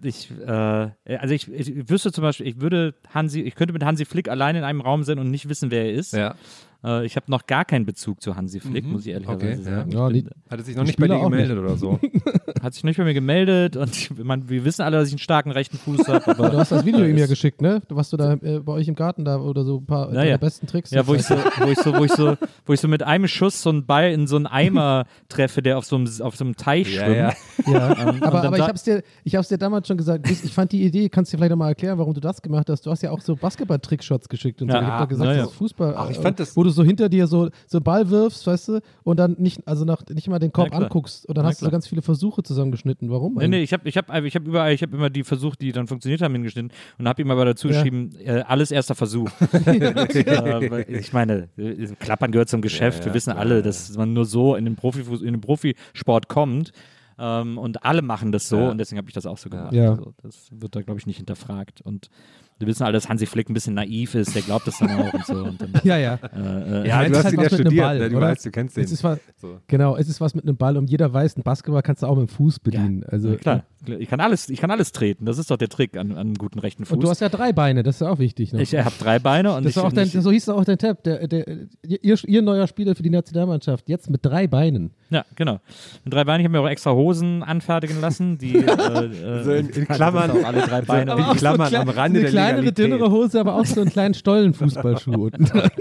wüsste zum Beispiel, ich könnte mit Hansi Flick allein in einem Raum sein und nicht wissen, wer er ist. Ja. Ich habe noch gar keinen Bezug zu Hansi Flick, muss ich ehrlicherweise sagen. Ja, hat er sich noch nicht bei dir gemeldet oder so? Hat sich nicht bei mir gemeldet und wir wissen alle, dass ich einen starken rechten Fuß habe. Du hast das Video ihm ja geschickt, ne? Was du da bei euch im Garten da oder so ein paar der besten Tricks. Ja, wo ich so mit einem Schuss so einen Ball in so einen Eimer treffe, der auf so einem Teich schwimmt. Ja. Aber ich hab's dir damals schon gesagt, ich fand die Idee, kannst du dir vielleicht nochmal erklären, warum du das gemacht hast? Du hast ja auch so Basketball-Trickshots geschickt und so. Ich hab da gesagt, das ist Fußball. Ach, ich fand das, wo du du so hinter dir so einen Ball wirfst, weißt du, und dann nicht mal den Korb anguckst und dann hast du so ganz viele Versuche zusammengeschnitten. Warum? Nee, ich hab überall, immer die Versuche, die dann funktioniert haben, hingeschnitten und habe ihm aber dazu geschrieben, alles erster Versuch. Ich meine, Klappern gehört zum Geschäft, wir wissen alle, dass man nur so in den Profisport kommt. Und alle machen das so und deswegen habe ich das auch so gemacht. Ja. Also, das wird da, glaube ich, nicht hinterfragt. Und wir wissen alle, dass Hansi Flick ein bisschen naiv ist, der glaubt das dann auch und so. Und dann, ja, du hast ihn ja studiert, Ball, du weißt, du kennst den. Genau, es ist was mit einem Ball und jeder weiß, ein Basketball kannst du auch mit dem Fuß bedienen. Also, klar, ich kann alles treten, das ist doch der Trick an einem guten rechten Fuß. Und du hast ja 3 Beine, das ist ja auch wichtig. Ne? Ich habe 3 Beine und so hieß auch dein Tab, ihr neuer Spieler für die Nationalmannschaft, jetzt mit 3 Beinen. Ja, genau. Mit 3 Beinen, ich habe mir auch extra Hosen anfertigen lassen, die so in Klammern, auch alle 3 Beine. In Klammern am Rande der Legalität. Eine kleinere, dünnere Hose, aber auch so einen kleinen Stollenfußballschuh unten dran.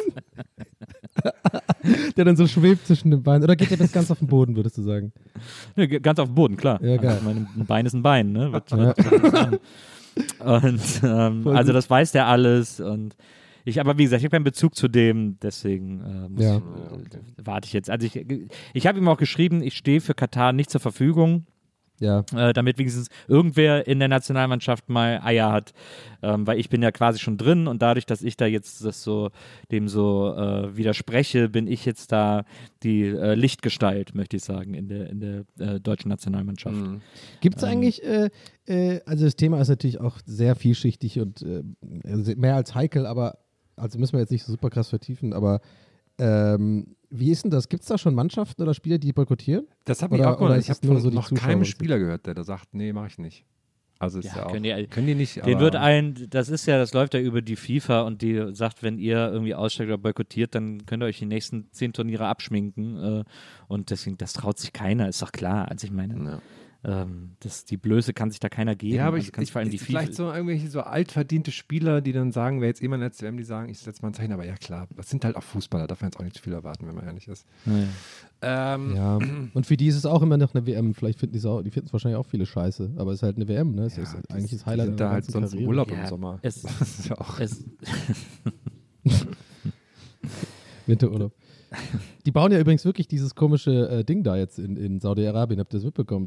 Der dann so schwebt zwischen den Beinen. Oder geht der das ganz auf den Boden, würdest du sagen? Nee, ganz auf den Boden, klar. Ja, geil. Also, ein Bein ist ein Bein, ne? Und also das weiß der alles und aber wie gesagt, ich habe keinen Bezug zu dem, deswegen warte ich jetzt. Also ich habe ihm auch geschrieben, ich stehe für Katar nicht zur Verfügung. Ja. Damit wenigstens irgendwer in der Nationalmannschaft mal Eier hat, weil ich bin ja quasi schon drin und dadurch, dass ich da jetzt dem widerspreche, bin ich jetzt da die Lichtgestalt, möchte ich sagen, in der deutschen Nationalmannschaft. Mhm. Gibt es eigentlich, also das Thema ist natürlich auch sehr vielschichtig und mehr als heikel, aber also müssen wir jetzt nicht so super krass vertiefen, aber wie ist denn das? Gibt es da schon Mannschaften oder Spieler, die boykottieren? Das habe ich auch gehört. Ich habe von noch keinem Spieler gehört, der da sagt, nee, mache ich nicht. Also ist ja auch, können die nicht. Das läuft ja über die FIFA und die sagt, wenn ihr irgendwie aussteigt oder boykottiert, dann könnt ihr euch die nächsten 10 Turniere abschminken und deswegen, das traut sich keiner, ist doch klar. Also ich meine, die Blöße kann sich da keiner geben. Ja, aber also vor allem die vielleicht so irgendwelche so altverdiente Spieler, die dann sagen, wer jetzt immer in der WM, die sagen, ich setze mal ein Zeichen, aber ja klar, das sind halt auch Fußballer, darf man jetzt auch nicht zu viel erwarten, wenn man ehrlich ist. Ja. Und für die ist es auch immer noch eine WM, vielleicht finden die es wahrscheinlich auch viele scheiße, aber es ist halt eine WM, ne? Es ist eigentlich das Highlight. Sind da halt sonst im Urlaub im Sommer. Das ist ja auch Winterurlaub. Die bauen ja übrigens wirklich dieses komische Ding da jetzt in Saudi-Arabien. Habt ihr das mitbekommen?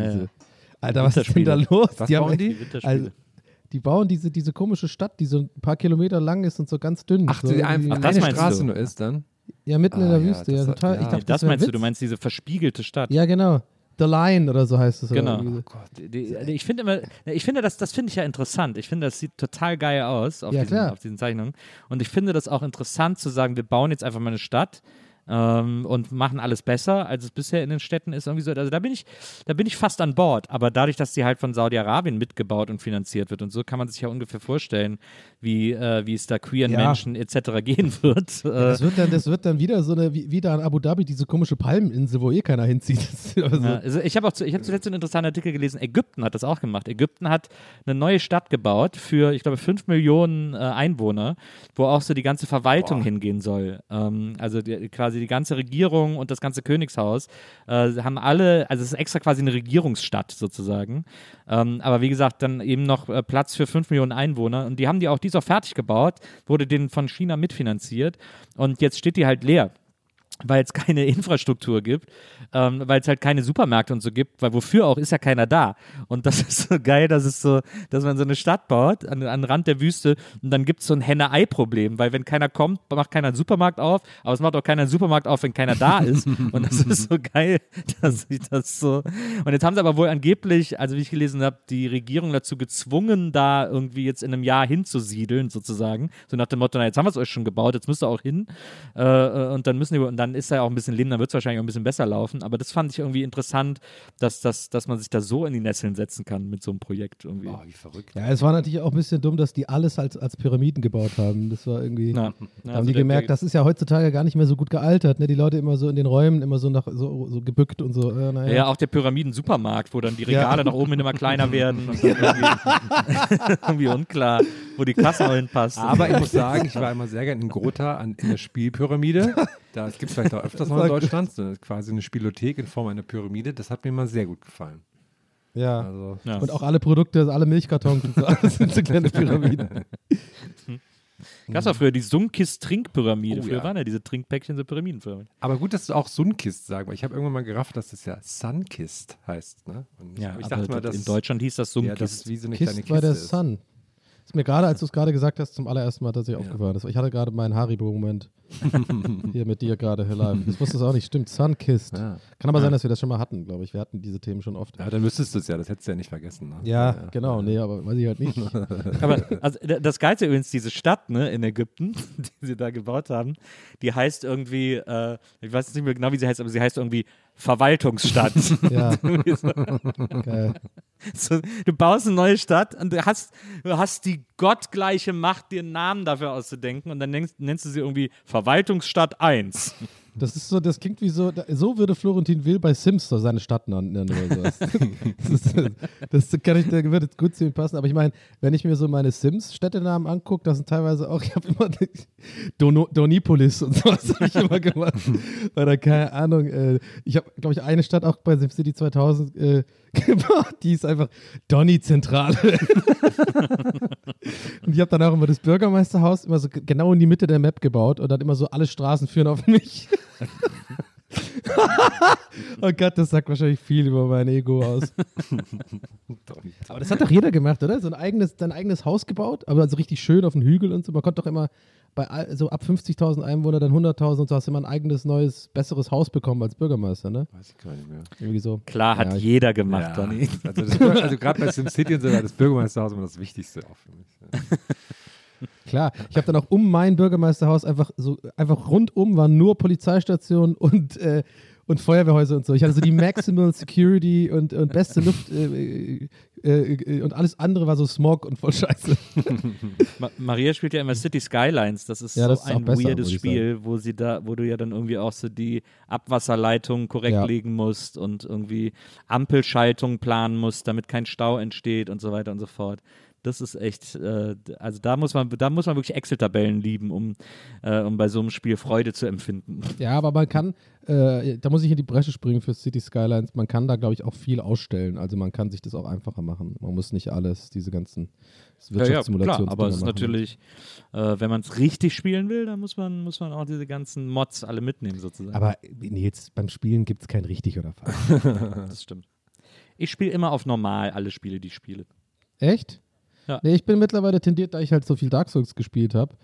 Alter, was ist denn da los? Was bauen die? Die bauen diese komische Stadt, die so ein paar Kilometer lang ist und so ganz dünn. Ach, so die einfach das eine meinst Straße du? nur ist dann? Ja, mitten in der Wüste. Ja, total. Ich dachte, das meinst du meinst diese verspiegelte Stadt. Ja, genau. The Line oder so heißt es. Genau. Oh Gott. Ich finde das finde ich ja interessant. Ich finde, das sieht total geil aus auf diesen Zeichnungen. Und ich finde das auch interessant zu sagen, wir bauen jetzt einfach mal eine Stadt und machen alles besser, als es bisher in den Städten ist. Irgendwie so. Also da bin ich fast an Bord. Aber dadurch, dass die halt von Saudi-Arabien mitgebaut und finanziert wird und so, kann man sich ja ungefähr vorstellen, wie es da queeren Menschen etc. gehen wird. Das wird dann wieder so wieder in Abu Dhabi, diese komische Palmeninsel, wo keiner hinzieht. Also ich habe zuletzt einen interessanten Artikel gelesen, Ägypten hat das auch gemacht. Ägypten hat eine neue Stadt gebaut für, ich glaube, 5 Millionen Einwohner, wo auch so die ganze Verwaltung hingehen soll. Also quasi die ganze Regierung und das ganze Königshaus haben alle, also es ist extra quasi eine Regierungsstadt sozusagen. Aber wie gesagt, dann eben noch Platz für 5 Millionen Einwohner und die ist auch fertig gebaut, wurde denen von China mitfinanziert und jetzt steht die halt leer, weil es keine Infrastruktur gibt, weil es halt keine Supermärkte und so gibt, weil wofür auch, ist ja keiner da. Und das ist so geil, dass man so eine Stadt baut, an den Rand der Wüste und dann gibt es so ein Henne-Ei-Problem, weil wenn keiner kommt, macht keiner einen Supermarkt auf, aber es macht auch keiner einen Supermarkt auf, wenn keiner da ist. Und das ist so geil, dass ich das so... Und jetzt haben sie aber wohl angeblich, also wie ich gelesen habe, die Regierung dazu gezwungen, da irgendwie jetzt in einem Jahr hinzusiedeln, sozusagen. So nach dem Motto, na, jetzt haben wir es euch schon gebaut, jetzt müsst ihr auch hin. Und dann dann ist da auch ein bisschen Leben, dann wird es wahrscheinlich auch ein bisschen besser laufen. Aber das fand ich irgendwie interessant, dass man sich da so in die Nesseln setzen kann mit so einem Projekt irgendwie. Oh, wie verrückt. Ja, es war natürlich auch ein bisschen dumm, dass die alles als Pyramiden gebaut haben. Das war irgendwie, da haben die gemerkt, das ist ja heutzutage gar nicht mehr so gut gealtert. Ne? Die Leute immer so in den Räumen, immer so so gebückt und so. Ja, auch der Pyramiden-Supermarkt, wo dann die Regale nach oben immer kleiner werden und dann irgendwie unklar, wo die Kasse auch hinpasst. Aber ich muss sagen, ich war immer sehr gerne in Grota in der Spielpyramide. Das gibt es vielleicht auch öfters noch in Deutschland. So quasi eine Spielothek in Form einer Pyramide. Das hat mir immer sehr gut gefallen. Ja. Also, und auch alle Produkte, alle Milchkartons und so, alles sind so kleine Pyramiden. Gab es auch früher die Sunkist-Trinkpyramide. Oh, Früher ja. waren ja diese Trinkpäckchen so Pyramidenförmig. Aber gut, dass du auch Sunkist sagst, weil ich habe irgendwann mal gerafft, dass das ja Sunkist heißt. Ne? Und Ja, ich aber dachte mal, dass in Deutschland hieß das ja, Sunkist. das ist wie so eine kleine Kist Kiste war der ist. Sun. Ist mir gerade, als du es gerade gesagt hast, zum allerersten Mal tatsächlich aufgefallen. Ich hatte gerade meinen Haribo-Moment hier mit dir gerade live. Ich wusste es auch nicht. Stimmt, Sunkist. Ja. Kann aber sein, dass wir das schon mal hatten, glaube ich. Wir hatten diese Themen schon oft. Ja, dann wüsstest du es ja, das hättest du ja nicht vergessen. Ne? Ja, genau. Nee, aber weiß ich halt nicht. Aber also, das Geilste übrigens, diese Stadt ne, in Ägypten, die sie da gebaut haben, die heißt irgendwie, ich weiß jetzt nicht mehr genau, wie sie heißt, aber sie heißt irgendwie Verwaltungsstadt. Ja. Irgendwie so. Geil. So, du baust eine neue Stadt und du hast die gottgleiche Macht, dir einen Namen dafür auszudenken und dann nennst du sie irgendwie Verwaltungsstadt 1. Das ist so, das klingt wie so würde Florentin Will bei Sims so seine Stadt nennen oder sowas. Da würde gut zu ihm passen. Aber ich meine, wenn ich mir so meine Sims-Städtenamen angucke, das sind teilweise auch, ich habe immer Donipolis und sowas habe ich immer gemacht. Oder keine Ahnung, ich habe, glaube ich, eine Stadt auch bei SimCity 2000 gebaut, die ist einfach Donny-Zentrale. Und ich habe dann auch immer das Bürgermeisterhaus immer so genau in die Mitte der Map gebaut und dann immer so alle Straßen führen auf mich. Oh Gott, das sagt wahrscheinlich viel über mein Ego aus. Aber das hat doch jeder gemacht, oder? So dein eigenes Haus gebaut, aber so richtig schön auf dem Hügel und so. Man konnte doch immer so ab 50.000 Einwohner, dann 100.000 und so hast du immer ein eigenes, neues, besseres Haus bekommen als Bürgermeister, ne? Weiß ich gar nicht mehr. Irgendwie so. Klar, hat jeder gemacht, Ja. Donny. Also gerade bei SimCity und so war das Bürgermeisterhaus immer das Wichtigste auch für mich. Ja. Klar, ich habe dann auch um mein Bürgermeisterhaus einfach rundum waren nur Polizeistationen und Feuerwehrhäuser und so. Ich hatte so die Maximal Security und beste Luft und alles andere war so Smog und voll Scheiße. Maria spielt ja immer City Skylines. Das ist Ja, so das ist auch ein besser, weirdes würde ich Spiel, wo du ja dann irgendwie auch so die Abwasserleitung korrekt Ja. legen musst und irgendwie Ampelschaltung planen musst, damit kein Stau entsteht und so weiter und so fort. Das ist echt, also da muss man wirklich Excel-Tabellen lieben, um bei so einem Spiel Freude zu empfinden. Ja, aber man kann, da muss ich in die Bresche springen für City Skylines, man kann da, glaube ich, auch viel ausstellen. Also man kann sich das auch einfacher machen. Man muss nicht alles, diese ganzen Wirtschaftssimulationen. klar, aber es ist natürlich, wenn man es richtig spielen will, dann muss man auch diese ganzen Mods alle mitnehmen sozusagen. Aber Nils, beim Spielen gibt es kein richtig oder falsch. Das stimmt. Ich spiele immer auf normal alle Spiele, die ich spiele. Echt? Ja. Nee, ich bin mittlerweile tendiert, da ich halt so viel Dark Souls gespielt habe,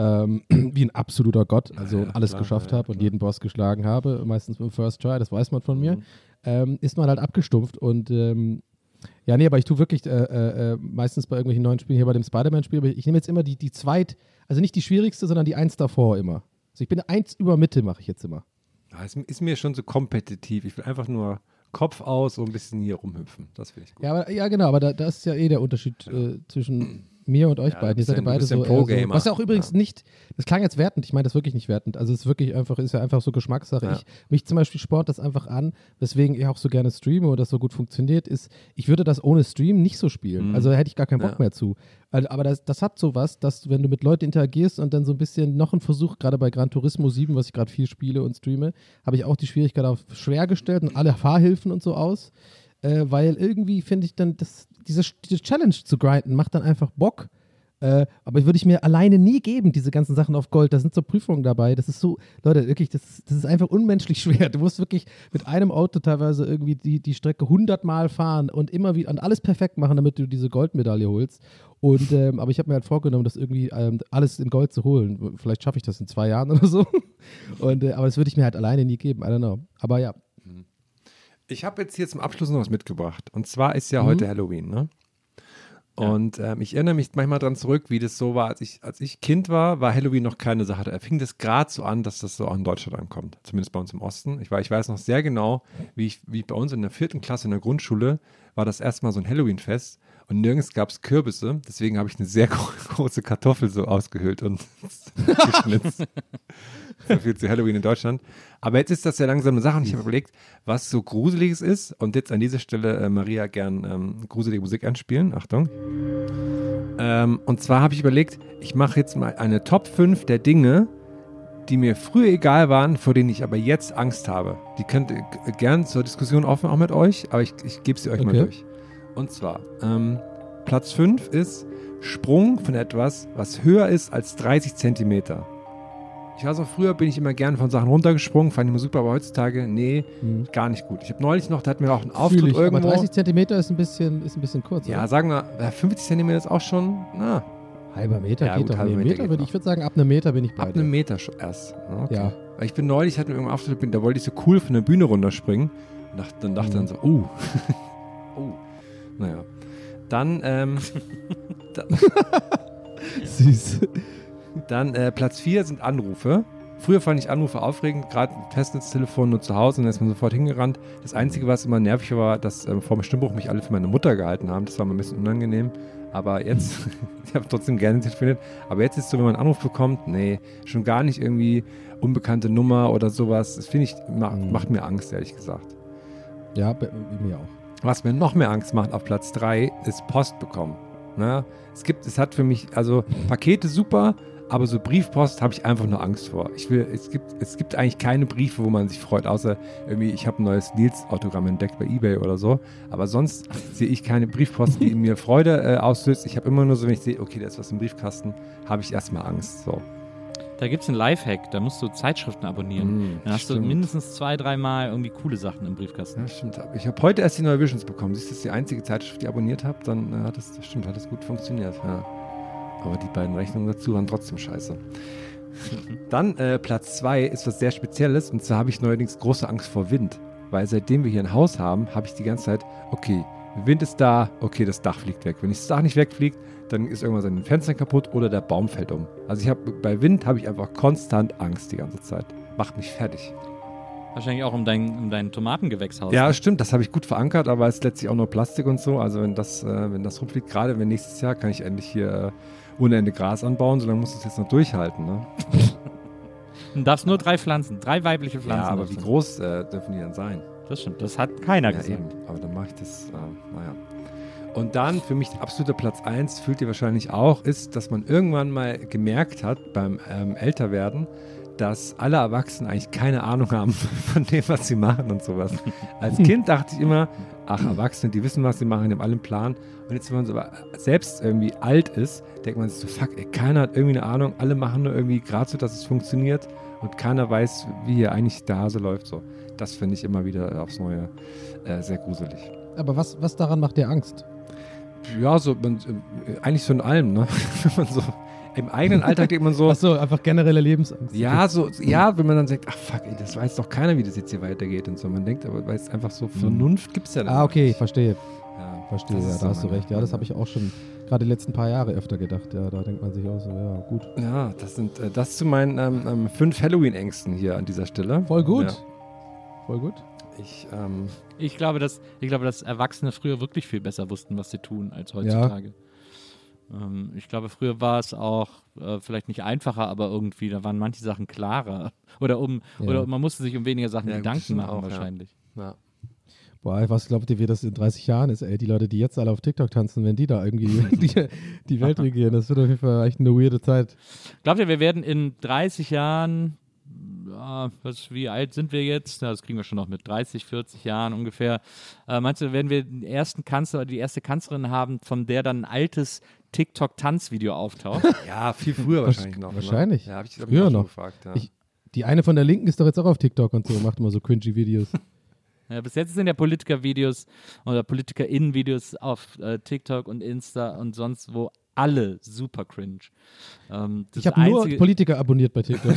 wie ein absoluter Gott, also alles geschafft habe und jeden Boss geschlagen habe, meistens mit dem First Try, das weiß man von mir, ist man halt abgestumpft und ja, nee, aber ich tue wirklich meistens bei irgendwelchen neuen Spielen, hier bei dem Spider-Man-Spiel, aber ich nehme jetzt immer die also nicht die schwierigste, sondern die 1 davor immer. Also ich bin 1 über Mitte, mache ich jetzt immer. Ja, es ist mir schon so kompetitiv. Ich will einfach nur Kopf aus und ein bisschen hier rumhüpfen. Das finde ich gut. Ja, genau, aber da ist ja der Unterschied zwischen mir und euch beiden. Ihr seid ja beide so, Pro-Gamer. was ja auch übrigens nicht, das klang jetzt wertend, ich meine das wirklich nicht wertend, also es ist wirklich einfach, ist ja einfach so Geschmackssache. Ja. Mich zum Beispiel spornt das einfach an, weswegen ich auch so gerne streame und das so gut funktioniert, ist, ich würde das ohne Stream nicht so spielen, also hätte ich gar keinen Bock mehr zu. Aber das hat sowas, dass wenn du mit Leuten interagierst und dann so ein bisschen noch einen Versuch, gerade bei Gran Turismo 7, was ich gerade viel spiele und streame, habe ich auch die Schwierigkeit auf schwer gestellt und alle Fahrhilfen und so aus, weil irgendwie finde ich dann, diese Challenge zu grinden macht dann einfach Bock. Aber würde ich mir alleine nie geben, diese ganzen Sachen auf Gold. Da sind so Prüfungen dabei. Das ist so, Leute, wirklich, das ist einfach unmenschlich schwer. Du musst wirklich mit einem Auto teilweise irgendwie die Strecke 100 Mal fahren und immer wieder und alles perfekt machen, damit du diese Goldmedaille holst. Und, aber ich habe mir halt vorgenommen, das irgendwie alles in Gold zu holen. Vielleicht schaffe ich das in 2 Jahren oder so. Und, aber das würde ich mir halt alleine nie geben. I don't know. Aber ja. Ich habe jetzt hier zum Abschluss noch was mitgebracht. Und zwar ist ja heute Halloween, ne? Und ich erinnere mich manchmal dran zurück, wie das so war, als ich Kind war Halloween noch keine Sache. Da fing das gerade so an, dass das so auch in Deutschland ankommt. Zumindest bei uns im Osten. Ich weiß noch sehr genau, wie bei uns in der 4. Klasse in der Grundschule war das erstmal so ein Halloween-Fest und nirgends gab es Kürbisse. Deswegen habe ich eine sehr große Kartoffel so ausgehöhlt und geschnitzt. So viel zu Halloween in Deutschland. Aber jetzt ist das ja langsam eine Sache und ich habe überlegt, was so Gruseliges ist. Und jetzt an dieser Stelle, Maria, gern gruselige Musik anspielen. Achtung. Und zwar habe ich überlegt, ich mache jetzt mal eine Top 5 der Dinge, die mir früher egal waren, vor denen ich aber jetzt Angst habe. Die könnt ihr gern zur Diskussion offen auch mit euch, aber ich gebe sie euch mal durch. Und zwar, Platz 5 ist Sprung von etwas, was höher ist als 30 Zentimeter. Ich weiß auch, früher bin ich immer gerne von Sachen runtergesprungen, fand ich immer super, aber heutzutage, nee, gar nicht gut. Ich habe neulich noch, da hatten wir auch einen Auftritt irgendwo. Aber 30 Zentimeter ist ein bisschen kurz. Ja, oder? sagen wir, 50 Zentimeter ist auch schon, Halber Meter Ja, geht gut, doch. halber Nee, Meter geht ich würde sagen, ab einem Meter bin ich bei ab dir. einem Meter schon erst. Okay. Ja. Weil ich bin neulich, hatten wir irgendeinen Auftritt, da wollte ich so cool von der Bühne runterspringen. Und dann dachte dann so, naja. Dann, Süß. Dann Platz 4 sind Anrufe. Früher fand ich Anrufe aufregend, gerade mit Festnetztelefon nur zu Hause und dann ist man sofort hingerannt. Das Einzige, was immer nervig war, dass vor dem Stimmbruch mich alle für meine Mutter gehalten haben. Das war mir ein bisschen unangenehm. Aber jetzt, ich habe trotzdem gerne telefoniert, aber jetzt ist es so, wenn man einen Anruf bekommt, nee, schon gar nicht irgendwie unbekannte Nummer oder sowas. Das finde ich, macht mir Angst, ehrlich gesagt. Ja, mir auch. Was mir noch mehr Angst macht auf Platz 3, ist Post bekommen. Na, es hat für mich, also Pakete super, aber so Briefpost habe ich einfach nur Angst vor. Es gibt eigentlich keine Briefe, wo man sich freut, außer irgendwie, ich habe ein neues Nils-Autogramm entdeckt bei eBay oder so. Aber sonst sehe ich keine Briefpost, die in mir Freude auslöst. Ich habe immer nur so, wenn ich sehe, okay, da ist was im Briefkasten, habe ich erstmal Angst. So. Da gibt es einen Lifehack, da musst du Zeitschriften abonnieren. Dann hast du mindestens 2-3 Mal irgendwie coole Sachen im Briefkasten. Ja, stimmt. Ich habe heute erst die neue Visions bekommen. Siehst du, das ist die einzige Zeitschrift, die ich abonniert habe. Dann hat das gut funktioniert. Ja. Aber die beiden Rechnungen dazu waren trotzdem scheiße. Dann Platz 2 ist was sehr Spezielles. Und zwar habe ich neuerdings große Angst vor Wind. Weil seitdem wir hier ein Haus haben, habe ich die ganze Zeit, okay, Wind ist da, okay, das Dach fliegt weg. Wenn das Dach nicht wegfliegt, dann ist irgendwas an den Fenstern kaputt oder der Baum fällt um. Also bei Wind habe ich einfach konstant Angst die ganze Zeit. Macht mich fertig. Wahrscheinlich auch um dein Tomatengewächshaus. Ja, stimmt, das habe ich gut verankert, aber es ist letztlich auch nur Plastik und so. Also wenn das rumfliegt, gerade wenn nächstes Jahr kann ich endlich hier ohne Ende Gras anbauen, solange muss es jetzt noch durchhalten. Ne? Du darfst nur 3 Pflanzen, 3 weibliche Pflanzen. Ja, aber wie groß dürfen die dann sein? Das stimmt, das hat keiner gesagt. Eben. Aber dann mache ich das, naja. Und dann für mich absoluter Platz 1, fühlt ihr wahrscheinlich auch, ist, dass man irgendwann mal gemerkt hat beim Älterwerden, dass alle Erwachsenen eigentlich keine Ahnung haben von dem, was sie machen und sowas. Als Kind dachte ich immer, ach, Erwachsene, die wissen, was sie machen, die haben alle einen Plan. Und jetzt, wenn man so selbst irgendwie alt ist, denkt man sich so, fuck, ey, keiner hat irgendwie eine Ahnung, alle machen nur irgendwie gerade so, dass es funktioniert und keiner weiß, wie hier eigentlich der Hase läuft. So. Das finde ich immer wieder aufs Neue sehr gruselig. Aber was daran macht dir Angst? Ja, so eigentlich so in allem, ne? Wenn man so im eigenen Alltag denkt man so. Achso, einfach generelle Lebensangst. Ja, wenn man dann sagt, ach fuck, ey, das weiß doch keiner, wie das jetzt hier weitergeht und so. Man denkt, aber weil es einfach so Vernunft gibt es ja dann okay, nicht. verstehe. Ja, Verstehe, ja, da hast du recht. Ja, das habe ich auch schon gerade die letzten paar Jahre öfter gedacht. Ja, da denkt man sich auch so, ja, gut. Ja, das zu meinen 5 Halloween-Ängsten hier an dieser Stelle. Voll gut. Ja. Voll gut. Ich glaube, dass Erwachsene früher wirklich viel besser wussten, was sie tun, als heutzutage. Ja. Ich glaube, früher war es auch vielleicht nicht einfacher, aber irgendwie, da waren manche Sachen klarer. Oder man musste sich um weniger Sachen Gedanken machen, auch, wahrscheinlich. Ja. Boah, was glaubt ihr, wie das in 30 Jahren ist, ey? Die Leute, die jetzt alle auf TikTok tanzen, wenn die da irgendwie die Welt regieren, das wird auf jeden Fall echt eine weirde Zeit. Glaubt ihr, wir werden in 30 Jahren, wie alt sind wir jetzt? Das kriegen wir schon noch mit 30, 40 Jahren ungefähr. Meinst du, werden wir den ersten Kanzler oder die erste Kanzlerin haben, von der dann ein altes TikTok-Tanzvideo auftaucht? Ja, viel früher wahrscheinlich noch. Wahrscheinlich. Ne? Ja, habe ich früher noch. Gefragt, ja. Die eine von der Linken ist doch jetzt auch auf TikTok und so, macht immer so cringy Videos. Ja, bis jetzt sind ja Politiker-Videos oder PolitikerInnen-Videos auf TikTok und Insta und sonst wo alle super cringe. Ich habe nur Politiker abonniert bei TikTok.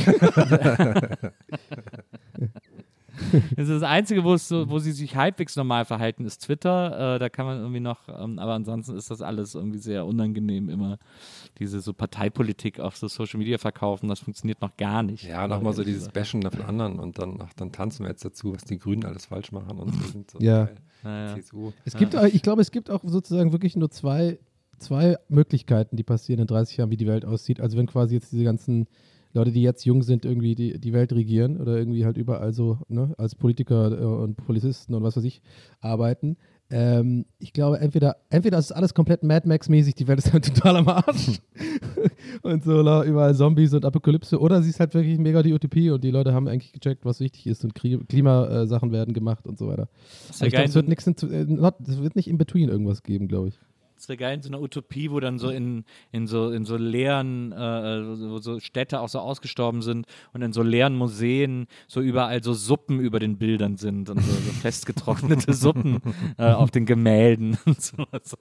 Das ist das Einzige, wo sie sich halbwegs normal verhalten, ist Twitter. Da kann man irgendwie noch, aber ansonsten ist das alles irgendwie sehr unangenehm immer. Diese so Parteipolitik auf so Social Media verkaufen, das funktioniert noch gar nicht. Ja, nochmal so dieses Bashen von anderen und dann tanzen wir jetzt dazu, was die Grünen alles falsch machen und wir sind so geil. Ja. CSU. Ich glaube, es gibt auch sozusagen wirklich nur zwei Möglichkeiten, die passieren in 30 Jahren, wie die Welt aussieht. Also wenn quasi jetzt diese ganzen Leute, die jetzt jung sind, irgendwie die Welt regieren oder irgendwie halt überall so, ne, als Politiker und Polizisten und was weiß ich, arbeiten. Ich glaube, entweder ist alles komplett Mad Max-mäßig, die Welt ist halt total am Arsch und so überall Zombies und Apokalypse, oder sie ist halt wirklich mega die Utopie und die Leute haben eigentlich gecheckt, was wichtig ist und Klimasachen werden gemacht und so weiter. Ich glaube, es wird nicht in between irgendwas geben, glaube ich. Das wäre geil in so einer Utopie, wo dann so in so leeren, wo so Städte auch so ausgestorben sind und in so leeren Museen so überall so Suppen über den Bildern sind und so festgetrocknete Suppen auf den Gemälden und sowas.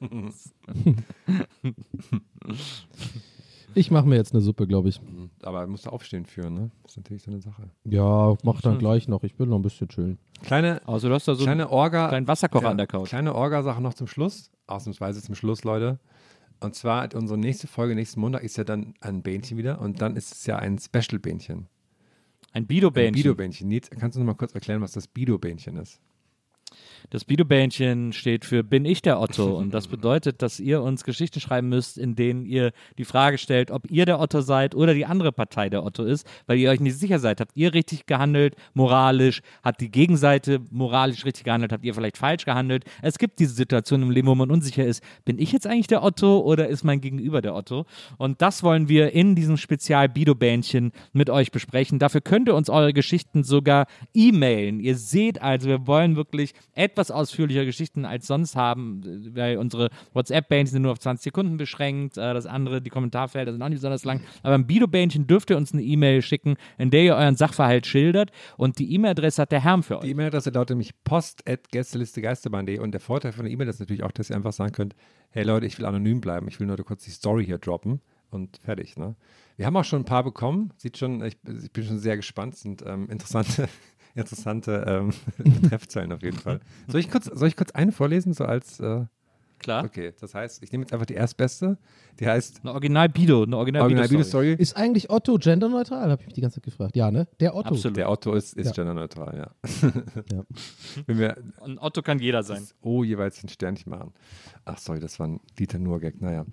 Ich mache mir jetzt eine Suppe, glaube ich. Aber musst du aufstehen für, ne? Das ist natürlich so eine Sache. Ja, mach dann gleich noch. Ich will noch ein bisschen chillen. Also du hast da so kleine Orga, kleinen Wasserkocher an der Couch. Kleine Orga-Sache noch zum Schluss. Ausnahmsweise zum Schluss, Leute. Und zwar unsere nächste Folge, nächsten Montag, ist ja dann ein Bähnchen wieder. Und dann ist es ja ein Special-Bähnchen. Ein Bido-Bähnchen. Ein Bido-Bähnchen. Nils, kannst du noch mal kurz erklären, was das Bido-Bähnchen ist? Das Bido-Bähnchen steht für Bin ich der Otto? Und das bedeutet, dass ihr uns Geschichten schreiben müsst, in denen ihr die Frage stellt, ob ihr der Otto seid oder die andere Partei der Otto ist, weil ihr euch nicht sicher seid. Habt ihr richtig gehandelt, moralisch? Hat die Gegenseite moralisch richtig gehandelt? Habt ihr vielleicht falsch gehandelt? Es gibt diese Situation im Leben, wo man unsicher ist, bin ich jetzt eigentlich der Otto oder ist mein Gegenüber der Otto? Und das wollen wir in diesem Spezial-Bido-Bähnchen mit euch besprechen. Dafür könnt ihr uns eure Geschichten sogar e-mailen. Ihr seht also, wir wollen wirklich etwas ausführlicher Geschichten als sonst haben, weil unsere WhatsApp-Bähnchen sind nur auf 20 Sekunden beschränkt, das andere, die Kommentarfelder sind auch nicht besonders lang, aber im Bido-Bähnchen dürft ihr uns eine E-Mail schicken, in der ihr euren Sachverhalt schildert und die E-Mail-Adresse hat der Herr für euch. Die E-Mail-Adresse lautet nämlich post@gästelistegeisterbahn.de und der Vorteil von der E-Mail ist natürlich auch, dass ihr einfach sagen könnt, hey Leute, ich will anonym bleiben, ich will nur kurz die Story hier droppen und fertig, ne? Wir haben auch schon ein paar bekommen, ich bin schon sehr gespannt, sind interessante Betreffzeilen auf jeden Fall. Soll ich kurz eine vorlesen, so als Klar. Okay, das heißt, ich nehme jetzt einfach die erstbeste, die heißt eine Original-Bido-Story. Ist eigentlich Otto genderneutral, habe ich mich die ganze Zeit gefragt. Ja, ne? Der Otto. Absolut. Der Otto ist ja. genderneutral, ja. Und Otto kann jeder sein. Jeweils ein Sternchen machen. Ach, sorry, das war ein Dieter Nuhr-Gag, naja.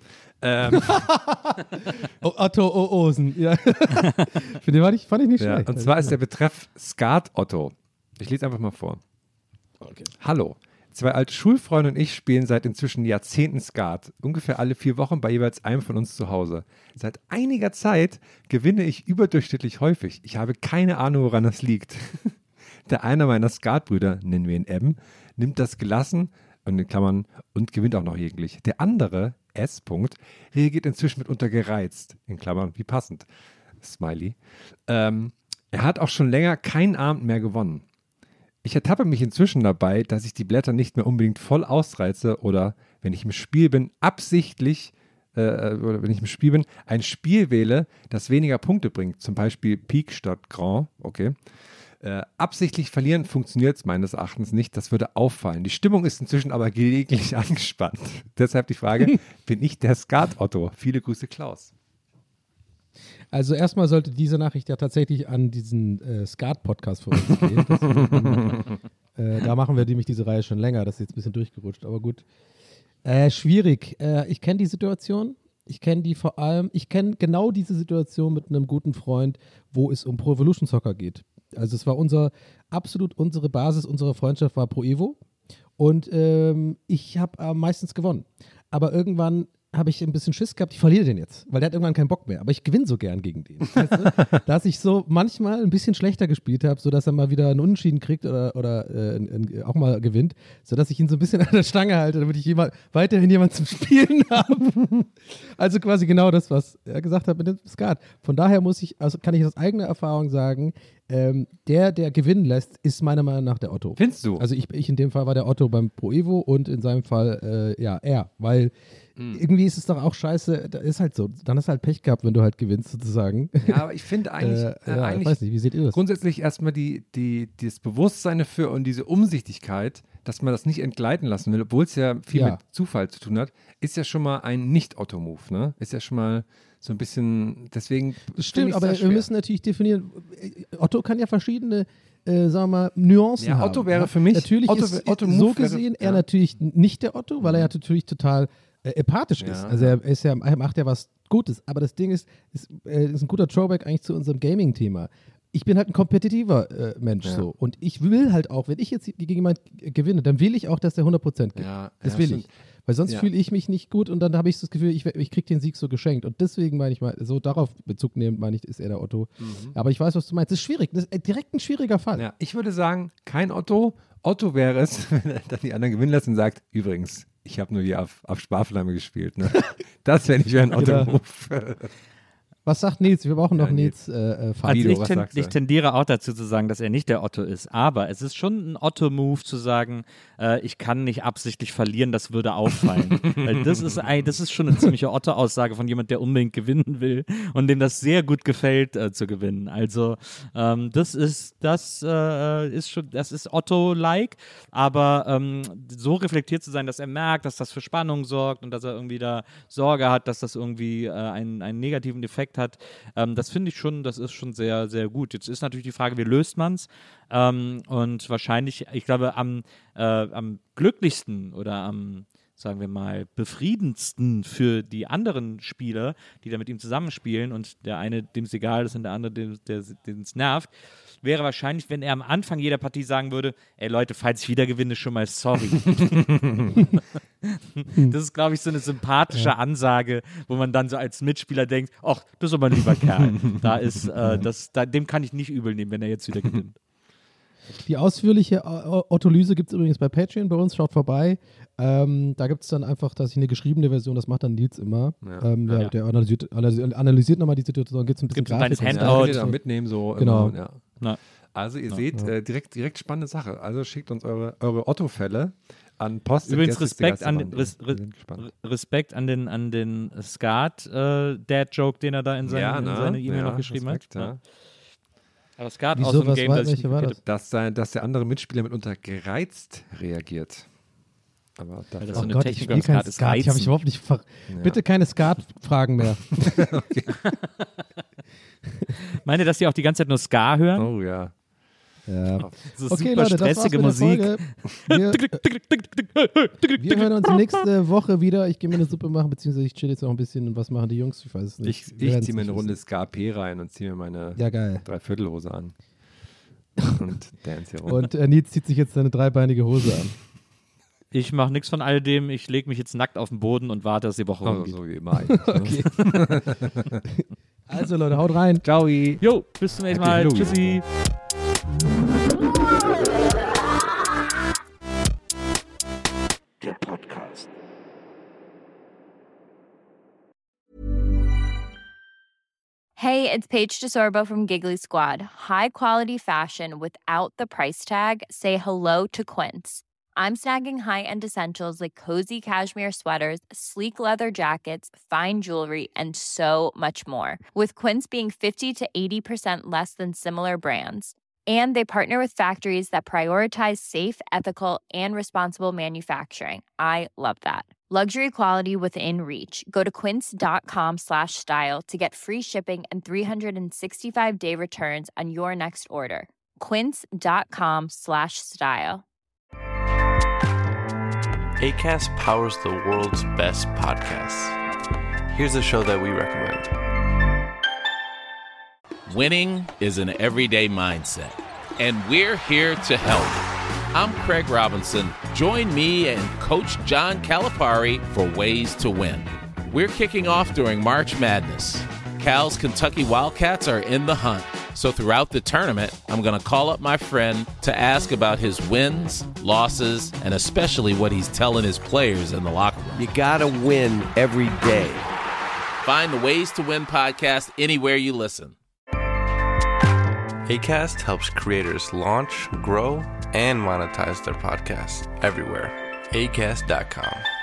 Otto Osen, ja. Für den fand ich nicht schlecht. Und zwar ist der Betreff Skat Otto. Ich lese einfach mal vor. Okay. Hallo. 2 alte Schulfreunde und ich spielen seit inzwischen Jahrzehnten Skat. Ungefähr alle 4 Wochen bei jeweils einem von uns zu Hause. Seit einiger Zeit gewinne ich überdurchschnittlich häufig. Ich habe keine Ahnung, woran das liegt. Der eine meiner Skatbrüder, nennen wir ihn Eben, nimmt das gelassen und in Klammern und gewinnt auch noch jeglich. Der andere, S. reagiert inzwischen mitunter gereizt, in Klammern wie passend. Smiley. Er hat auch schon länger keinen Abend mehr gewonnen. Ich ertappe mich inzwischen dabei, dass ich die Blätter nicht mehr unbedingt voll ausreize oder, wenn ich im Spiel bin, absichtlich, ein Spiel wähle, das weniger Punkte bringt, zum Beispiel Pik statt Grand, okay. Absichtlich verlieren funktioniert es meines Erachtens nicht, das würde auffallen. Die Stimmung ist inzwischen aber gelegentlich angespannt. Deshalb die Frage, bin ich der Skat-Otto? Viele Grüße, Klaus. Also erstmal sollte diese Nachricht ja tatsächlich an diesen Skat-Podcast für uns gehen. Da machen wir nämlich diese Reihe schon länger, das ist jetzt ein bisschen durchgerutscht, aber gut. Schwierig. Ich kenne die Situation, ich kenne genau diese Situation mit einem guten Freund, wo es um Pro Evolution Soccer geht. Also es war unsere Basis unserer Freundschaft war Pro Evo und ich habe meistens gewonnen. Aber irgendwann habe ich ein bisschen Schiss gehabt, ich verliere den jetzt, weil der hat irgendwann keinen Bock mehr. Aber ich gewinne so gern gegen den. Weißt du? Dass ich so manchmal ein bisschen schlechter gespielt habe, sodass er mal wieder einen Unentschieden kriegt oder auch mal gewinnt, sodass ich ihn so ein bisschen an der Stange halte, damit ich weiterhin jemanden zum Spielen habe. Also quasi genau das, was er gesagt hat mit dem Skat. Von daher kann ich aus eigener Erfahrung sagen, der gewinnen lässt, ist meiner Meinung nach der Otto. Findest du? Also ich in dem Fall war der Otto beim Pro Evo und in seinem Fall er, weil irgendwie ist es doch auch scheiße, da ist halt so, dann hast du halt Pech gehabt, wenn du halt gewinnst sozusagen. Ja, aber ich finde eigentlich, ich weiß nicht, wie seht ihr das? Grundsätzlich erstmal das Bewusstsein dafür und diese Umsichtigkeit, dass man das nicht entgleiten lassen will, obwohl es ja viel mit Zufall zu tun hat, ist ja schon mal ein Nicht-Otto-Move, ne? Ist ja schon mal so ein bisschen, deswegen. Das stimmt, aber wir müssen natürlich definieren, Otto kann ja verschiedene sagen wir mal, Nuancen haben. Otto wäre für mich, natürlich Otto so gesehen er natürlich nicht der Otto, weil er ja natürlich total empathisch ist. Also er macht ja was Gutes. Aber das Ding ist ein guter Throwback eigentlich zu unserem Gaming-Thema. Ich bin halt ein kompetitiver Mensch so. Und ich will halt auch, wenn ich jetzt gegen jemanden gewinne, dann will ich auch, dass der 100% gibt. Das will ich. Weil sonst fühle ich mich nicht gut und dann habe ich das Gefühl, ich kriege den Sieg so geschenkt. Und deswegen meine ich mal, so darauf Bezug nehmend, meine ich, ist er der Otto. Aber ich weiß, was du meinst. Das ist schwierig. Das ist direkt ein schwieriger Fall. Ja, ich würde sagen, kein Otto. Otto wäre es, wenn er dann die anderen gewinnen lässt und sagt, übrigens, Ich habe nur hier auf Sparflamme gespielt. Ne? Das wäre nicht ein Otto-Move. Was sagt Nils? Wir brauchen noch Nils Fido, ich tendiere auch dazu zu sagen, dass er nicht der Otto ist. Aber es ist schon ein Otto-Move zu sagen, ich kann nicht absichtlich verlieren, das würde auffallen. Weil das ist schon eine ziemliche Otto-Aussage von jemand, der unbedingt gewinnen will und dem das sehr gut gefällt, zu gewinnen. Also das ist Otto-like, aber so reflektiert zu sein, dass er merkt, dass das für Spannung sorgt und dass er irgendwie da Sorge hat, dass das irgendwie einen negativen Effekt hat, das finde ich schon, das ist schon sehr, sehr gut. Jetzt ist natürlich die Frage, wie löst man es? Und wahrscheinlich, ich glaube, am glücklichsten oder am, sagen wir mal, befriedendsten für die anderen Spieler, die da mit ihm zusammenspielen und der eine, dem es egal ist und der andere, den es nervt, wäre wahrscheinlich, wenn er am Anfang jeder Partie sagen würde, ey Leute, falls ich wieder gewinne, schon mal sorry. Das ist, glaube ich, so eine sympathische Ansage, wo man dann so als Mitspieler denkt, ach, das ist aber ein lieber Kerl. Dem kann ich nicht übel nehmen, wenn er jetzt wieder gewinnt. Die ausführliche Ottolyse gibt es übrigens bei Patreon bei uns, schaut vorbei. Da gibt es dann einfach, dass ich eine geschriebene Version, das macht dann Nils immer. Der analysiert nochmal die Situation, gibt es ein bisschen Grafik. Handout. Ja, mitnehmen, so. Genau. Immer, ja. Also ihr seht, direkt spannende Sache. Also schickt uns eure Otto-Fälle an Post. Übrigens Respekt an den Skat-Dad-Joke, den er da in seine E-Mail noch geschrieben Respekt, hat. Ja. Aber Skat Wieso, auch so ein Game, dass der andere Mitspieler mitunter gereizt reagiert. Aber das ist so eine Technik beim Skat ist reizen. Ich habe überhaupt nicht Bitte keine Skat-Fragen mehr. Okay. Meint ihr, dass die auch die ganze Zeit nur Ska hören? Oh ja. So okay, super Leute, stressige Musik. Wir hören uns nächste Woche wieder. Ich gehe mir eine Suppe machen, beziehungsweise ich chill jetzt noch ein bisschen. Und was machen die Jungs? Ich weiß es nicht. Ich ziehe mir eine Runde Ska-P rein und ziehe mir meine Dreiviertelhose an. Und dance hier rum. Und Nils zieht sich jetzt seine dreibeinige Hose an. Ich mache nichts von all dem. Ich lege mich jetzt nackt auf den Boden und warte, dass die Woche rumgeht. So wie immer. Okay. Also Leute, haut rein. Ciao. Jo, bis zum nächsten Mal. Tschüssi. Der Podcast. Hey, it's Paige DeSorbo from Giggly Squad. High quality fashion without the price tag. Say hello to Quince. I'm snagging high-end essentials like cozy cashmere sweaters, sleek leather jackets, fine jewelry, and so much more. With Quince being 50 to 80% less than similar brands. And they partner with factories that prioritize safe, ethical, and responsible manufacturing. I love that. Luxury quality within reach. Go to quince.com/style to get free shipping and 365-day returns on your next order. Quince.com/style. Acast powers the world's best podcasts. Here's a show that we recommend. Winning is an everyday mindset, and we're here to help. I'm Craig Robinson. Join me and Coach John Calipari for Ways to Win. We're kicking off during March Madness. Cal's Kentucky Wildcats are in the hunt. So throughout the tournament, I'm going to call up my friend to ask about his wins, losses, and especially what he's telling his players in the locker room. You got to win every day. Find the Ways to Win podcast anywhere you listen. Acast helps creators launch, grow, and monetize their podcasts everywhere. Acast.com.